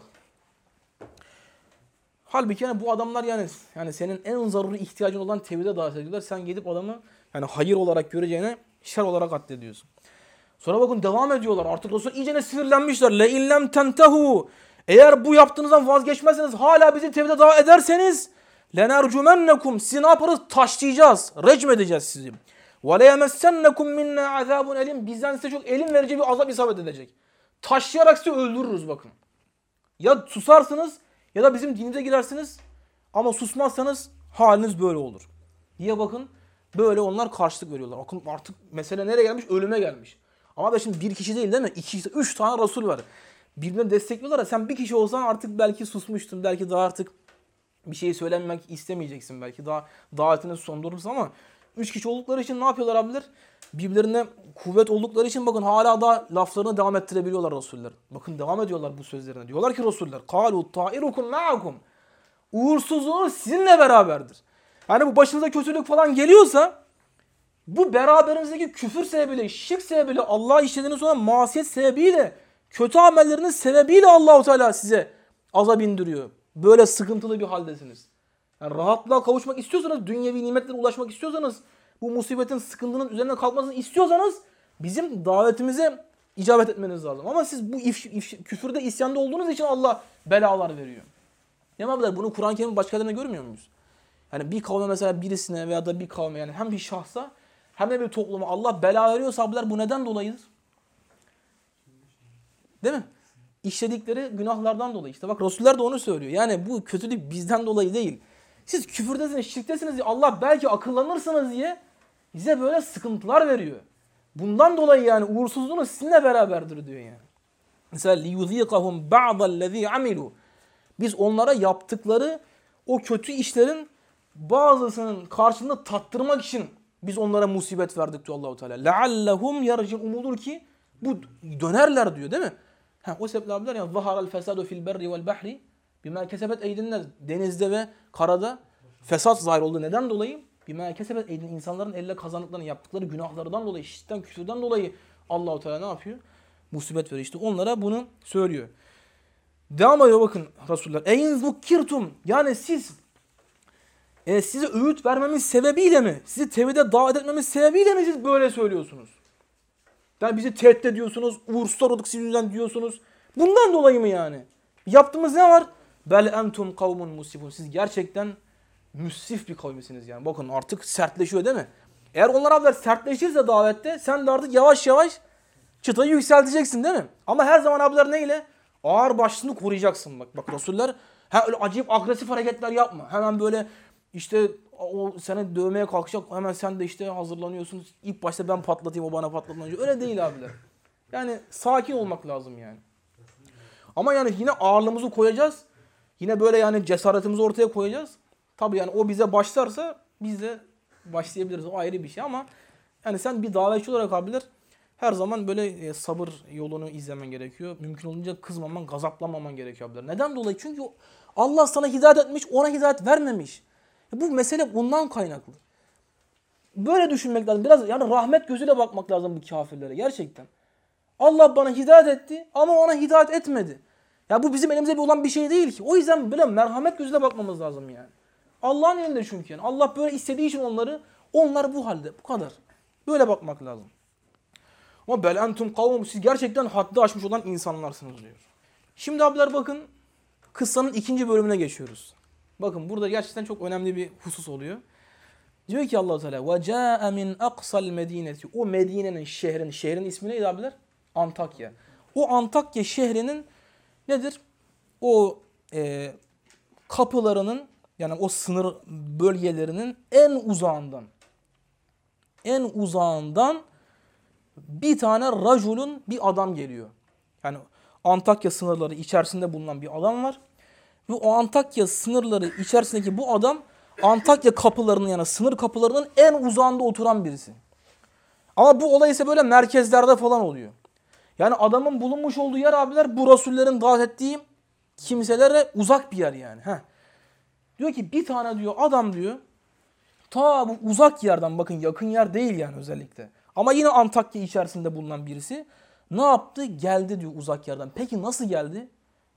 Halbuki yani bu adamlar yani senin en zaruri ihtiyacın olan tevhide davet ediyorlar. Sen gidip adamı yani hayır olarak göreceğine şer olarak addediyorsun. Sonra bakın devam ediyorlar. Artık Resul iyicene sinirlenmişler. Le illem tentehu. Eğer bu yaptığınızdan vazgeçmezseniz hala bizi tevhide davet ederseniz lenercumennekum. Sizi ne yaparız? Taşlayacağız. Recm edeceğiz sizi. Ve leyemessennekum minna azabun elim. Bizden size çok elim verici bir azap isabet edecek. Taşlayarak sizi öldürürüz bakın. Ya susarsınız ya da bizim dinimize girersiniz ama susmazsanız haliniz böyle olur. Diye bakın böyle onlar karşılık veriyorlar. Bakın artık mesele nereye gelmiş? Ölüme gelmiş. Ama da şimdi bir kişi değil mi? 2, 3 tane Resul var. Birbirini destekliyorlar ya sen bir kişi olsan artık belki susmuştun. Belki daha artık bir şey söylemek istemeyeceksin belki. Daha davetini sondurursun ama 3 kişi oldukları için ne yapıyorlar abiler? Birbirlerine kuvvet oldukları için bakın hala da laflarını devam ettirebiliyorlar Resuller. Bakın devam ediyorlar bu sözlerine. Diyorlar ki Resuller قَالُوا طَائِرُكُمْ مَعَكُمْ Uğursuzluğunuz sizinle beraberdir. Yani bu başınıza kötülük falan geliyorsa bu beraberinizdeki küfür sebebiyle, şirk sebebiyle, Allah'a işlediğiniz olan masiyet sebebiyle, kötü amelleriniz sebebiyle Allahu Teala size azap indiriyor. Böyle sıkıntılı bir haldesiniz. Yani rahatlığa kavuşmak istiyorsanız, dünyevi nimetlere ulaşmak istiyorsanız, bu musibetin, sıkıntının üzerine kalkmasını istiyorsanız bizim davetimize icabet etmeniz lazım. Ama siz bu küfürde, isyanda olduğunuz için Allah belalar veriyor. Ya abiler bunu Kur'an-ı Kerim'in başka yerlerinde görmüyor muyuz? Yani bir kavme mesela birisine veya da bir kavme yani hem bir şahsa hem de bir topluma Allah bela veriyorsa abiler bu neden dolayıdır? Değil mi? İşledikleri günahlardan dolayı. İşte bak Resuller de onu söylüyor. Yani bu kötülük bizden dolayı değil. Siz küfürdesiniz, şirktesiniz diye Allah belki akıllanırsınız diye bize böyle sıkıntılar veriyor. Bundan dolayı yani uğursuzluğunuz sizinle beraberdir diyor yani. Mesela liyuziqahum ba'dallezî amilu. Biz onlara yaptıkları o kötü işlerin bazısının karşılığını tattırmak için biz onlara musibet verdik diyor Allahu Teala. Leallehum yarcun umulur ki bu dönerler diyor değil mi? O sebeple abiler ya zaharal fesadu fil berri vel bahri bima kesebet eydinler denizde ve karada fesat zahir oldu. Neden dolayı? Bima kesebet eydin insanların elle kazandıklarını yaptıkları günahlardan dolayı, şirkten, küfürden dolayı Allahu Teala ne yapıyor? Musibet veriyor. İşte onlara bunu söylüyor. Devam ediyor bakın Resuller. Eyn zukkirtum yani size öğüt vermemiz sebebiyle mi? Sizi tevhide davet etmemiz sebebiyle mi siz böyle söylüyorsunuz? Yani bizi tehdit ediyorsunuz, uğursuzlar olduk sizin yüzünden diyorsunuz. Bundan dolayı mı yani? Yaptığımız ne var? Bel entum kavmun musifun. Siz gerçekten müsrif bir kavmisiniz yani. Bakın artık sertleşiyor değil mi? Eğer onlar abiler sertleşirse davette sen de artık yavaş yavaş çıtayı yükselteceksin değil mi? Ama her zaman abiler neyle? Ağır başlığını koruyacaksın bak. Bak Resuller öyle acayip agresif hareketler yapma. Hemen böyle işte o seni dövmeye kalkacak. Hemen sen de işte hazırlanıyorsun. İlk başta ben patlatayım o bana patlatmayınca. Öyle değil abiler. Yani sakin olmak lazım yani. Ama yani yine ağırlığımızı koyacağız. Yine böyle yani cesaretimizi ortaya koyacağız. Tabii yani o bize başlarsa biz de başlayabiliriz. O ayrı bir şey ama yani sen bir davetçi olarak abiler her zaman böyle sabır yolunu izlemen gerekiyor. Mümkün olunca kızmaman, gazaplanmaman gerekiyor abiler. Neden dolayı? Çünkü Allah sana hidayet etmiş, ona hidayet vermemiş. Bu mesele bundan kaynaklı. Böyle düşünmek lazım. Biraz yani rahmet gözüyle bakmak lazım bu kafirlere gerçekten. Allah bana hidayet etti ama ona hidayet etmedi. Ya bu bizim elimizde olan bir şey değil ki. O yüzden böyle merhamet gözüyle bakmamız lazım yani. Allah'ın elinde çünkü yani. Allah böyle istediği için onlar bu halde. Bu kadar. Böyle bakmak lazım. Ama bel entum kavmum siz gerçekten haddi aşmış olan insanlarsınız diyor. Şimdi abiler bakın kıssanın 2. bölümüne geçiyoruz. Bakın burada gerçekten çok önemli bir husus oluyor. Diyor ki Allah Teala ve caa min aqsal medineti. O Medine'nin şehrin ismi neydi abiler? Antakya. O Antakya şehrinin nedir? O kapılarının yani o sınır bölgelerinin en uzağından En uzağından bir tane racülün bir adam geliyor. Yani Antakya sınırları içerisinde bulunan bir adam var. Ve o Antakya sınırları içerisindeki bu adam Antakya kapılarının yani sınır kapılarının en uzağında oturan birisi. Ama bu olay ise böyle merkezlerde falan oluyor. Yani adamın bulunmuş olduğu yer abiler bu Resullerin davet ettiği kimselere uzak bir yer yani. Diyor ki bir tane diyor adam diyor ta bu uzak yerden bakın yakın yer değil yani özellikle. Ama yine Antakya içerisinde bulunan birisi ne yaptı? Geldi diyor uzak yerden. Peki nasıl geldi?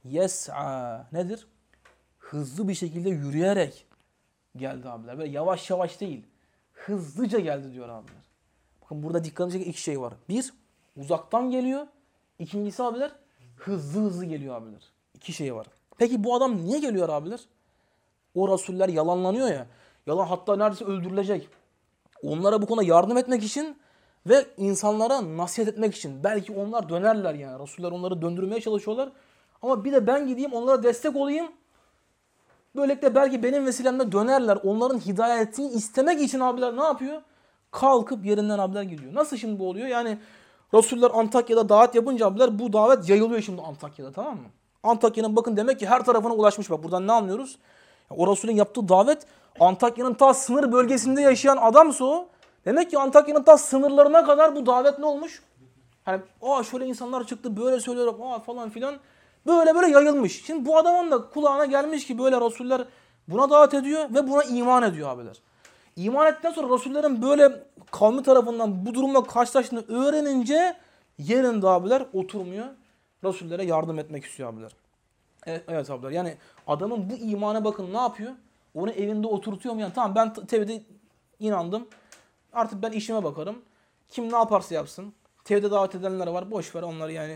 Yes'a nedir? Hızlı bir şekilde yürüyerek geldi abiler. Böyle yavaş yavaş değil. Hızlıca geldi diyor abiler. Bakın burada dikkatinizi çeken iki şey var. Bir, uzaktan geliyor. İkincisi abiler hızlı hızlı geliyor abiler. İki şey var. Peki bu adam niye geliyor abiler? O rasuller yalanlanıyor ya. Yalan hatta neredeyse öldürülecek. Onlara bu konuda yardım etmek için ve insanlara nasihat etmek için. Belki onlar dönerler yani. Rasuller onları döndürmeye çalışıyorlar. Ama bir de ben gideyim onlara destek olayım. Böylelikle belki benim vesilemle dönerler. Onların hidayetini istemek için abiler ne yapıyor? Kalkıp yerinden abiler gidiyor. Nasıl şimdi bu oluyor? Yani Resuller Antakya'da davet yapınca abiler bu davet yayılıyor şimdi Antakya'da, tamam mı? Antakya'nın bakın demek ki her tarafına ulaşmış. Bak buradan ne anlıyoruz? O Resulün yaptığı davet Antakya'nın ta sınır bölgesinde yaşayan adamsa o. Demek ki Antakya'nın ta sınırlarına kadar bu davet ne olmuş? Hani şöyle insanlar çıktı böyle söylüyorlar falan filan. Böyle yayılmış. Şimdi bu adamın da kulağına gelmiş ki böyle Resuller buna davet ediyor ve buna iman ediyor abiler. İman ettikten sonra Resullerin böyle kavmi tarafından bu durumla karşılaştığını öğrenince yerinde abiler oturmuyor. Resullere yardım etmek istiyor abiler. Evet abiler yani adamın bu imana bakın ne yapıyor? Onu evinde oturtuyor mu? Yani tamam ben tevhide inandım. Artık ben işime bakarım. Kim ne yaparsa yapsın. Tevhide davet edenler var. Boş ver onları yani.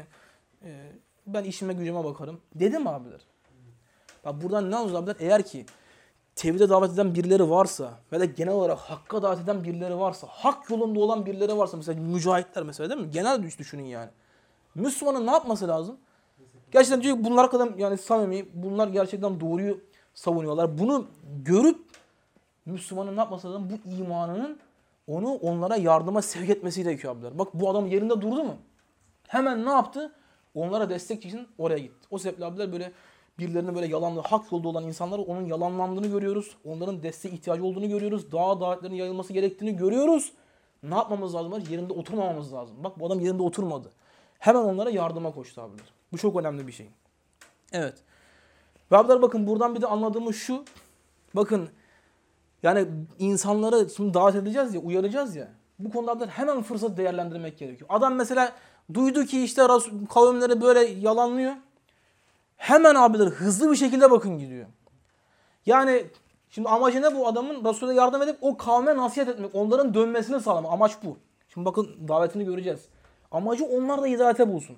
Ben işime gücüme bakarım. Dedi mi abiler? Bak buradan ne anlıyoruz abiler? Eğer ki tevhide davet eden birileri varsa ve de genel olarak hakka davet eden birileri varsa, hak yolunda olan birileri varsa mesela mücahitler mesela değil mi? Genel düşünün yani. Müslümanın ne yapması lazım? Gerçekten diyor ki bunlar kadar yani samimi, bunlar gerçekten doğruyu savunuyorlar. Bunu görüp Müslümanın ne yapması lazım? Bu imanının onu onlara yardıma sevk etmesi gerekiyor abiler. Bak bu adam yerinde durdu mu? Hemen ne yaptı? Onlara destek için oraya gitti. O sebeple abiler böyle birilerine böyle yalanlı, hak yolda olan insanlar onun yalanlandığını görüyoruz. Onların desteğe ihtiyacı olduğunu görüyoruz. Davetlerin yayılması gerektiğini görüyoruz. Ne yapmamız lazım? Yerinde oturmamamız lazım. Bak bu adam yerinde oturmadı. Hemen onlara yardıma koştu abiler. Bu çok önemli bir şey. Evet. Ve abiler bakın buradan bir de anladığımız şu. Bakın yani insanları şimdi davet edeceğiz ya, uyaracağız ya. Bu konuda abiler hemen fırsat değerlendirmek gerekiyor. Adam mesela duydu ki işte kavimleri böyle yalanlıyor. Hemen abiler hızlı bir şekilde bakın gidiyor. Yani şimdi amacı ne bu adamın? Resul'e yardım edip o kavme nasihat etmek. Onların dönmesini sağlamak. Amaç bu. Şimdi bakın davetini göreceğiz. Amacı onlar da hidayete bulsun.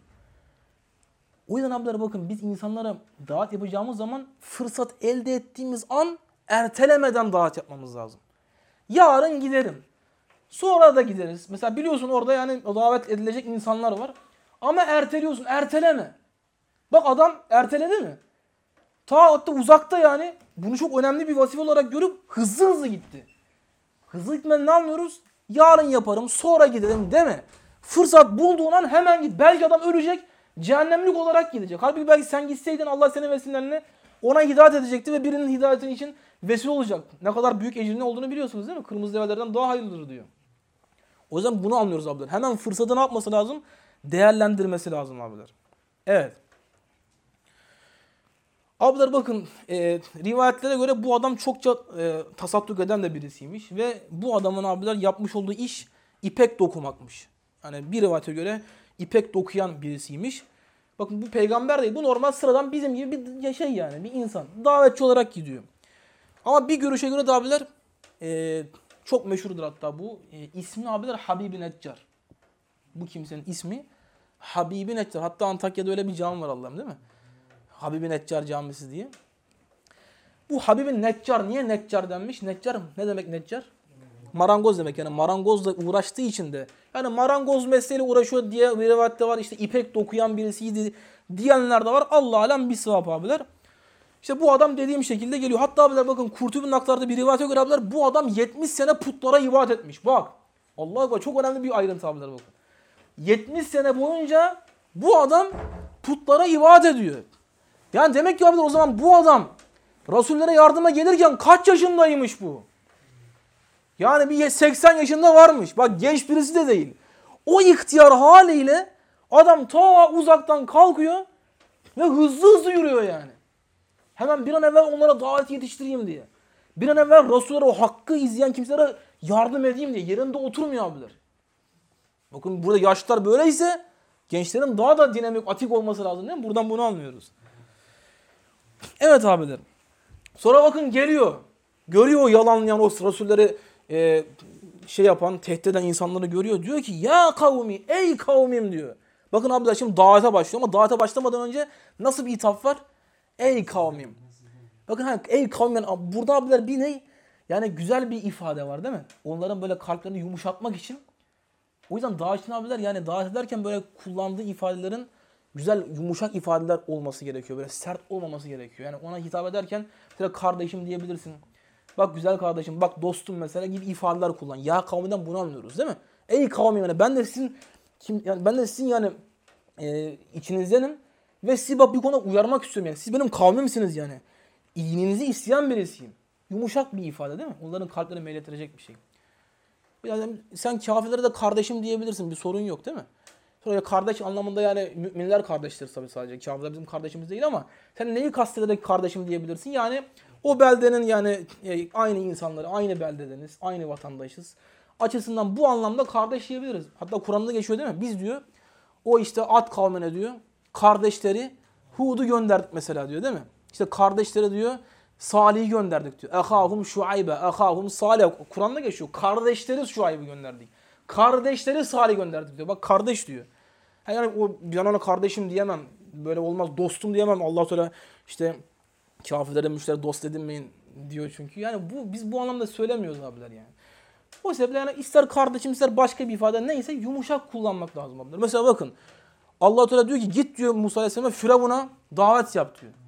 O yüzden abiler bakın biz insanlara davet yapacağımız zaman fırsat elde ettiğimiz an ertelemeden davet yapmamız lazım. Yarın giderim. Sonra da gideriz. Mesela biliyorsun orada yani davet edilecek insanlar var. Ama erteliyorsun. Erteleme. Bak adam erteledi mi? Ta hatta uzakta yani. Bunu çok önemli bir vazife olarak görüp hızlı hızlı gitti. Hızlı gitmeden ne anlıyoruz? Yarın yaparım, sonra gidelim deme. Fırsat bulduğun an hemen git. Belki adam ölecek, cehennemlik olarak gidecek. Halbuki belki sen gitseydin Allah senin vesilenle ona hidayet edecekti ve birinin hidayetinin için vesile olacak. Ne kadar büyük ecrin olduğunu biliyorsunuz değil mi? Kırmızı develerden daha hayırlıdır diyor. O yüzden bunu anlıyoruz abiler. Hemen fırsatı ne yapması lazım? Değerlendirmesi lazım abiler. Evet. Abiler bakın rivayetlere göre bu adam çokça tasadduk eden de birisiymiş. Ve bu adamın abiler yapmış olduğu iş ipek dokumakmış. Yani bir rivayete göre ipek dokuyan birisiymiş. Bakın bu peygamber değil. Bu normal sıradan bizim gibi bir şey yani bir insan. Davetçi olarak gidiyor. Ama bir görüşe göre de abiler çok meşhurdur hatta bu. İsmi abiler Habib-i Neccar. Bu kimsenin ismi Habib-i Neccar. Hatta Antakya'da öyle bir cami var Allah'ım değil mi? Habib-i Neccar camisi diye. Bu Habib-i Neccar niye Neccar denmiş? Neccar ne demek Neccar? Marangoz demek yani marangozla uğraştığı için de. Yani marangoz mesleğiyle uğraşıyor diye bir rivayette var. İşte ipek dokuyan birisiydi diyenler de var. Allah alem bir sevap abiler. İşte bu adam dediğim şekilde geliyor. Hatta abiler bakın Kurtubi'nin aktardığı bir rivayete göre abiler bu adam 70 sene putlara ibadet etmiş. Bak Allah'a ekber, çok önemli bir ayrıntı abiler bakın. 70 sene boyunca bu adam putlara ibadet ediyor. Yani demek ki abiler o zaman bu adam Resullere yardıma gelirken kaç yaşındaymış bu? Yani bir 80 yaşında varmış. Bak genç birisi de değil. O ihtiyar haliyle adam ta uzaktan kalkıyor ve hızlı hızlı yürüyor yani. Hemen bir an evvel onlara davet yetiştireyim diye. Bir an evvel Resullere, o hakkı izleyen kimselere yardım edeyim diye. Yerinde oturmuyor abiler. Bakın burada yaşlılar böyleyse gençlerin daha da dinamik, atik olması lazım değil mi? Buradan bunu anlıyoruz. Evet abiler. Sonra bakın geliyor. Görüyor o yalanlayan, o Resulleri yapan, tehdit eden insanları görüyor. Diyor ki ya kavmi, ey kavmim diyor. Bakın abiler şimdi davete başlıyor ama davete başlamadan önce nasıl bir hitap var? Ey kavmim. Bakın ey kavmim, yani burada abiler bir ne? Yani güzel bir ifade var değil mi? Onların böyle kalplerini yumuşatmak için. O yüzden davetçi abiler yani davet ederken böyle kullandığı ifadelerin güzel, yumuşak ifadeler olması gerekiyor. Böyle sert olmaması gerekiyor. Yani ona hitap ederken mesela kardeşim diyebilirsin. Bak güzel kardeşim, bak dostum mesela gibi ifadeler kullan. Ya kavminden bunu anlıyoruz değil mi? Ey kavmim, yani ben de sizin yani içinizdenim ve sizi bak bir konuda uyarmak istiyorum yani. Siz benim kavmimsiniz yani. İyiliğinizi isteyen birisiyim. Yumuşak bir ifade değil mi? Onların kalplerini meylettirecek bir şey. Yani sen kafirlere de kardeşim diyebilirsin. Bir sorun yok değil mi? Sonra kardeş anlamında yani müminler kardeştir tabii sadece. Kafirler bizim kardeşimiz değil ama sen neyi kastederek kardeşim diyebilirsin? Yani o beldenin yani aynı insanları, aynı beldedeniz, aynı vatandaşız. Açısından bu anlamda kardeş diyebiliriz. Hatta Kur'an'da geçiyor değil mi? Biz diyor o işte Ad kavmine diyor kardeşleri Hud'u gönderdik mesela diyor değil mi? İşte kardeşleri diyor Salih'i gönderdik diyor. Ehahum Şuaybe, ehahum Salih. Kur'an'da geçiyor. Kardeşleri Şuayb'i gönderdik. Kardeşleri Salih gönderdik diyor. Bak kardeş diyor. Yani ben ona kardeşim diyemem. Böyle olmaz. Dostum diyemem. Allah Teala işte kafirlere, müşteriye dost edinmeyin diyor çünkü. Yani biz bu anlamda söylemiyoruz abiler yani. O sebeple yani ister kardeşim ister başka bir ifade neyse yumuşak kullanmak lazım abiler. Mesela bakın Allah Teala diyor ki git diyor Musa Aleyhisselam'a Firavun'a davet yap diyor.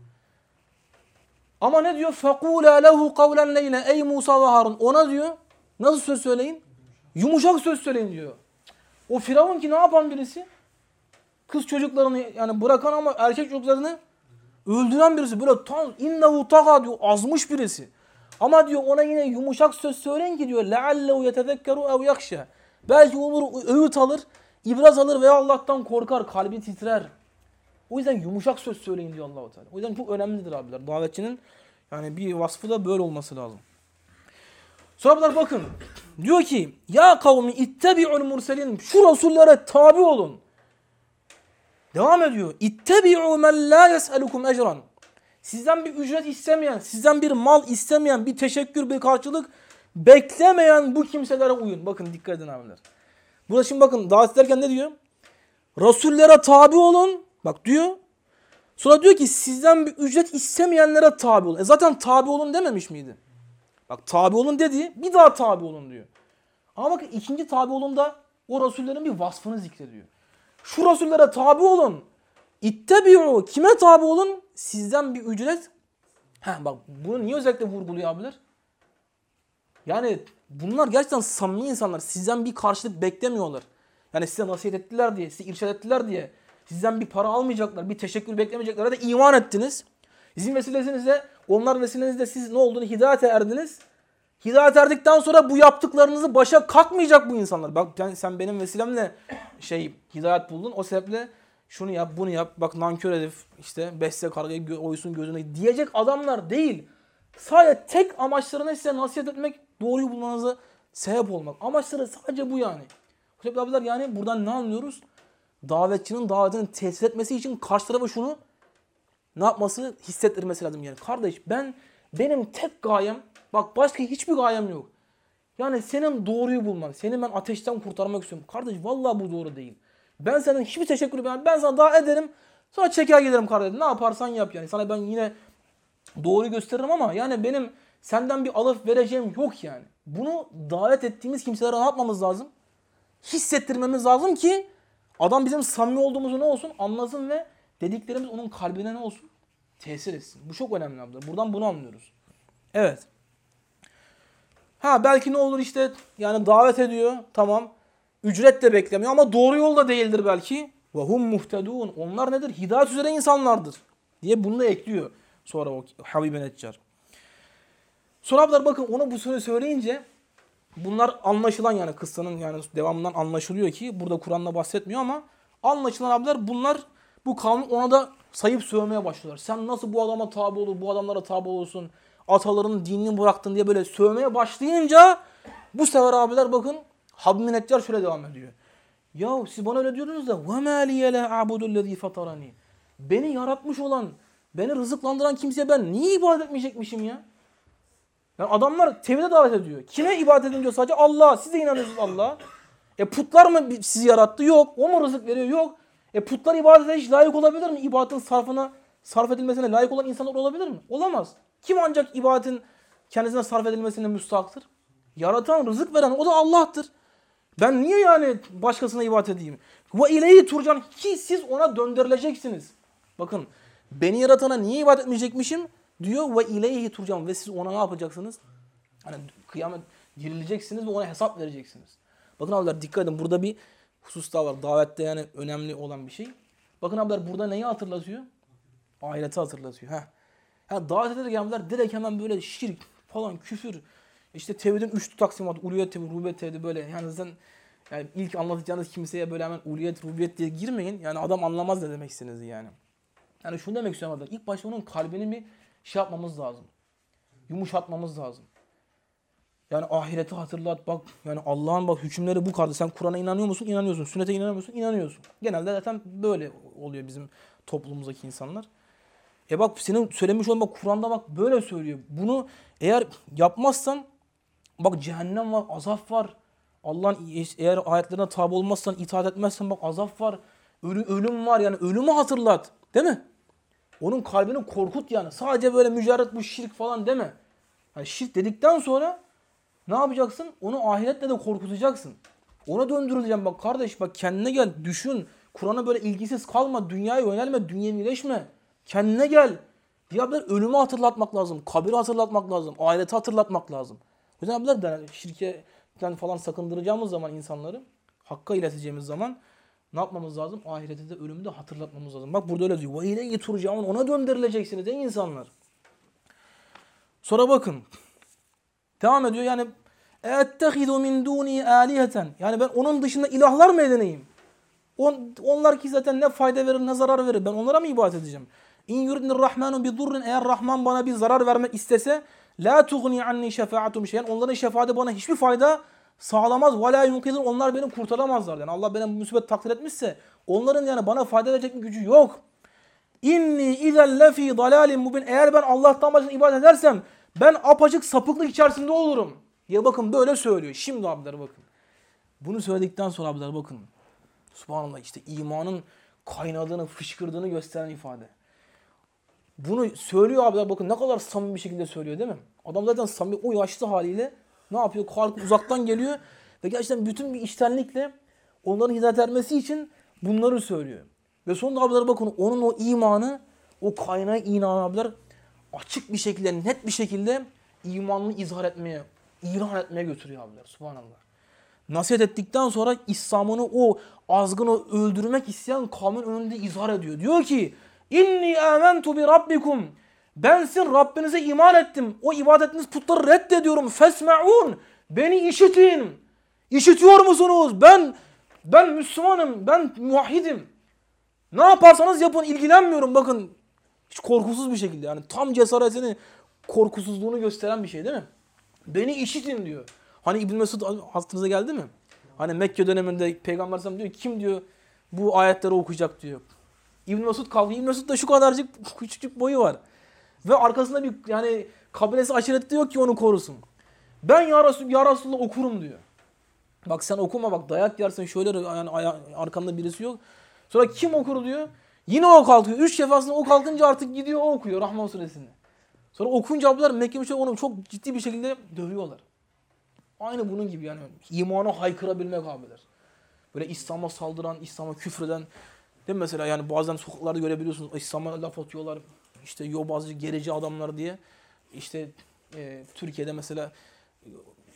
Ama ne diyor? فَقُولَا لَهُ قَوْلًا لَيْلًا. Ey Musa ve Harun, ona diyor nasıl söz söyleyin? Yumuşak söz söyleyin diyor. O Firavun ki ne yapan birisi? Kız çocuklarını yani bırakan ama erkek çocuklarını öldüren birisi. Böyle tam innehu taga diyor, azmış birisi. Ama diyor ona yine yumuşak söz söyleyin ki diyor لَعَلَّهُ يَتَذَكَّرُ اَوْ يَخْشَى. Belki olur öğüt alır, ibraz alır veya Allah'tan korkar, kalbi titrer. O yüzden yumuşak söz söyleyin diyor Allah-u Teala. O yüzden çok önemlidir abiler. Davetçinin yani bir vasfı da böyle olması lazım. Sonra bakın. Diyor ki ya kavmi ittebi'ul murselin. Şu rasullere tabi olun. Devam ediyor. İttebi'u men la yes'elukum ecran. Sizden bir ücret istemeyen, sizden bir mal istemeyen, bir teşekkür, bir karşılık beklemeyen bu kimselere uyun. Bakın dikkat edin abiler. Burada şimdi bakın davet ederken ne diyor? Rasullere tabi olun. Bak diyor. Sonra diyor ki sizden bir ücret istemeyenlere tabi olun. Zaten tabi olun dememiş miydi? Bak tabi olun dedi, bir daha tabi olun diyor. Ama bakın ikinci tabi olun da o rasullerin bir vasfını zikrediyor. Şu rasullere tabi olun. İttebi'u. Kime tabi olun? Sizden bir ücret. Bak bunu niye özellikle vurguluyor abiler? Yani bunlar gerçekten samimi insanlar. Sizden bir karşılık beklemiyorlar. Yani size nasihat ettiler diye, size irşad ettiler diye. Sizden bir para almayacaklar, bir teşekkür beklemeyecekler da iman ettiniz. Sizin vesilenizle, onlar vesilenizle siz ne olduğunu hidayete erdiniz. Hidayet erdikten sonra bu yaptıklarınızı başa kalkmayacak bu insanlar. Bak sen benim vesilemle hidayet buldun. O sebeple şunu yap, bunu yap. Bak nankör herif işte besle kargayı oysun gözüne diyecek adamlar değil. Sadece tek amaçlarına size nasihat etmek, doğruyu bulmanıza sebep olmak. Amaçları sadece bu yani. O sebeple abiler yani buradan ne anlıyoruz? Davetçinin davetini tesir etmesi için karşı tarafa şunu ne yapması? Hissettirmesi lazım yani. Kardeş benim tek gayem, bak başka hiçbir gayem yok. Yani senin doğruyu bulman, seni ben ateşten kurtarmak istiyorum. Kardeş vallahi bu doğru değil. Ben senden hiçbir teşekkür etmem. Ben sana daha ederim. Sonra çeker giderim kardeşim. Ne yaparsan yap yani. Sana ben yine doğruyu gösteririm ama yani benim senden bir alıp vereceğim yok yani. Bunu davet ettiğimiz kimselere ne yapmamız lazım? Hissettirmemiz lazım ki adam bizim samimi olduğumuzu ne olsun anlasın ve dediklerimiz onun kalbine ne olsun? Tesir etsin. Bu çok önemli abi. Buradan bunu anlıyoruz. Evet. Ha belki ne olur işte yani davet ediyor tamam. Ücret de beklemiyor ama doğru yolda değildir belki. Ve hum muhtedun. Onlar nedir? Hidayet üzere insanlardır diye bunu da ekliyor. Sonra o Habib-i Neccar. Sonra abiler bakın ona bu soruyu söyleyince bunlar anlaşılan yani kıssanın yani devamından anlaşılıyor ki burada Kur'an'da bahsetmiyor ama anlaşılan abiler bunlar bu kavmi ona da sayıp sövmeye başlıyorlar. Sen nasıl bu adama tabi olur, bu adamlara tabi olursun, ataların dinini bıraktın diye böyle sövmeye başlayınca bu sefer abiler bakın Habib-i Neccar şöyle devam ediyor. Ya siz bana öyle diyordunuz da وَمَا لِيَ لَا عَبُدُ الَّذ۪ي فَطَرَنِي Beni yaratmış olan, beni rızıklandıran kimseye ben niye ibadet etmeyecekmişim ya? Yani adamlar tevhide davet ediyor. Kime ibadet edin diyor sadece? Allah. Siz de inanıyorsunuz Allah'a. Putlar mı sizi yarattı? Yok. O mu rızık veriyor? Yok. Putlar ibadete hiç layık olabilir mi? İbadetin sarf edilmesine layık olan insanlar olabilir mi? Olamaz. Kim ancak ibadetin kendisine sarf edilmesine müstahaktır? Yaratan, rızık veren o da Allah'tır. Ben niye yani başkasına ibadet edeyim? Ve ileyhi turcan ki siz ona döndürüleceksiniz. Bakın beni yaratana niye ibadet etmeyecekmişim? Diyor ve ileyhi turcan ve siz ona ne yapacaksınız? Hani kıyamet dirileceksiniz ve ona hesap vereceksiniz. Bakın abiler dikkat edin burada bir husus daha var. Davette yani önemli olan bir şey. Bakın abiler burada neyi hatırlatıyor? Ahireti hatırlatıyor. Davet ederken abiler direkt hemen böyle şirk falan küfür. İşte tevhidin 3 taksimatı, uluyet tevhid, rububiyet tevhid böyle. Yani zaten yani ilk anlatacağınız kimseye böyle hemen uluyet, rububiyet diye girmeyin. Yani adam anlamaz ne demek istediğinizi yani. Yani şunu demek istiyorum abiler. İlk başta onun kalbini bir şey yapmamız lazım. Yumuşatmamız lazım. Yani ahireti hatırlat bak. Yani Allah'ın bak hükümleri bu kadar. Sen Kur'an'a inanıyor musun? İnanıyorsun. Sünnete inanıyor musun? İnanıyorsun. Genelde zaten böyle oluyor bizim toplumumuzdaki insanlar. Bak senin söylemiş olan bak Kur'an'da bak böyle söylüyor. Bunu eğer yapmazsan bak cehennem var, azap var. Allah'ın eğer ayetlerine tabi olmazsan, itaat etmezsen bak azap var. Ölüm var yani ölümü hatırlat. Değil mi? Onun kalbini korkut yani. Sadece böyle mücerret bu şirk falan deme. Yani şirk dedikten sonra ne yapacaksın? Onu ahiretle de korkutacaksın. Ona döndürüleceğim bak kardeş bak kendine gel düşün. Kur'an'a böyle ilgisiz kalma. Dünyaya yönelme. Dünyevileşme. Kendine gel. Diyabiler ölümü hatırlatmak lazım. Kabiri hatırlatmak lazım. Ahireti hatırlatmak lazım. O yüzden abiler de şirketten falan sakındıracağımız zaman insanları hakka ileteceğimiz zaman ne yapmamız lazım? Ahireti de ölümü de hatırlatmamız lazım. Bak burada öyle diyor. وَاِلَيْهِ تُرْجَعُونَ Ona döndürüleceksiniz ey insanlar. Sonra bakın. Devam ediyor yani اَتَّخِذُ مِنْ دُونِي آلِهَةً Yani ben onun dışında ilahlar mı edineyim? Onlar ki zaten ne fayda verir ne zarar verir. Ben onlara mı ibadet edeceğim? İn yuridnir rahmanu bi durrin eğer Rahman bana bir zarar vermek istese la tughni anni şefaatum şeyen onların şefaati bana hiçbir fayda sağlamaz. Ve la yunqidun onlar beni kurtaramazlar. Yani Allah bana bu musibet takdir etmişse onların yani bana fayda verecek bir gücü yok. İnni izen lefi dalalin mubin eğer ben Allah'tan başka ibadet edersem ben apaçık sapıklık içerisinde olurum. Ya bakın böyle söylüyor. Şimdi abiler bakın. Bunu söyledikten sonra abiler bakın. Subhanallah işte imanın kaynadığını, fışkırdığını gösteren ifade. Bunu söylüyor abiler bakın ne kadar samimi bir şekilde söylüyor değil mi? Adam zaten samimi o yaşlı haliyle ne yapıyor? Kalkıp uzaktan geliyor ve gerçekten bütün bir içtenlikle onların hidayet ermesi için bunları söylüyor. Ve sonunda abiler bakın onun o imanı, o kaynağı inan abiler açık bir şekilde, net bir şekilde imanını izhar etmeye, ilan etmeye götürüyor abiler. Subhanallah. Nasihat ettikten sonra İslam'ını o azgını öldürmek isteyen kavmin önünde izhar ediyor. Diyor ki İnni amentu bi rabbikum ben sizin Rabbinize iman ettim. O ibadet ettiğiniz putları reddediyorum. Fesme'un beni işitin. İşitiyor musunuz? Ben Müslümanım. Ben muvahhidim. Ne yaparsanız yapın ilgilenmiyorum. Bakın hiç korkusuz bir şekilde yani tam cesaretini korkusuzluğunu gösteren bir şey değil mi? Beni işitin diyor. Hani İbn Mesud aklınıza geldi mi? Hani Mekke döneminde Peygamber sallallahu diyor kim diyor bu ayetleri okuyacak diyor. İbn Mesud kalkıyor. İbn Mesud da şu kadarcık küçücük boyu var. Ve arkasında bir yani kabilesi aşireti diyor ki onu korusun. Ben ya Resulullah okurum diyor. Bak sen okuma bak dayak yersin şöyle yani arkanda birisi yok. Sonra kim okur diyor. Yine o kalkıyor. 3 defasında o kalkınca artık gidiyor o okuyor Rahman suresini. Sonra okunca ablalar Mekke müşrikleri onu çok ciddi bir şekilde dövüyorlar. Aynı bunun gibi yani imana haykırabilmek abiler. Böyle İslam'a saldıran, İslam'a küfreden değil mi mesela yani bazen sokaklarda görebiliyorsunuz İslam'a laf atıyorlar. İşte yobazcı, gerici adamlar diye. İşte Türkiye'de mesela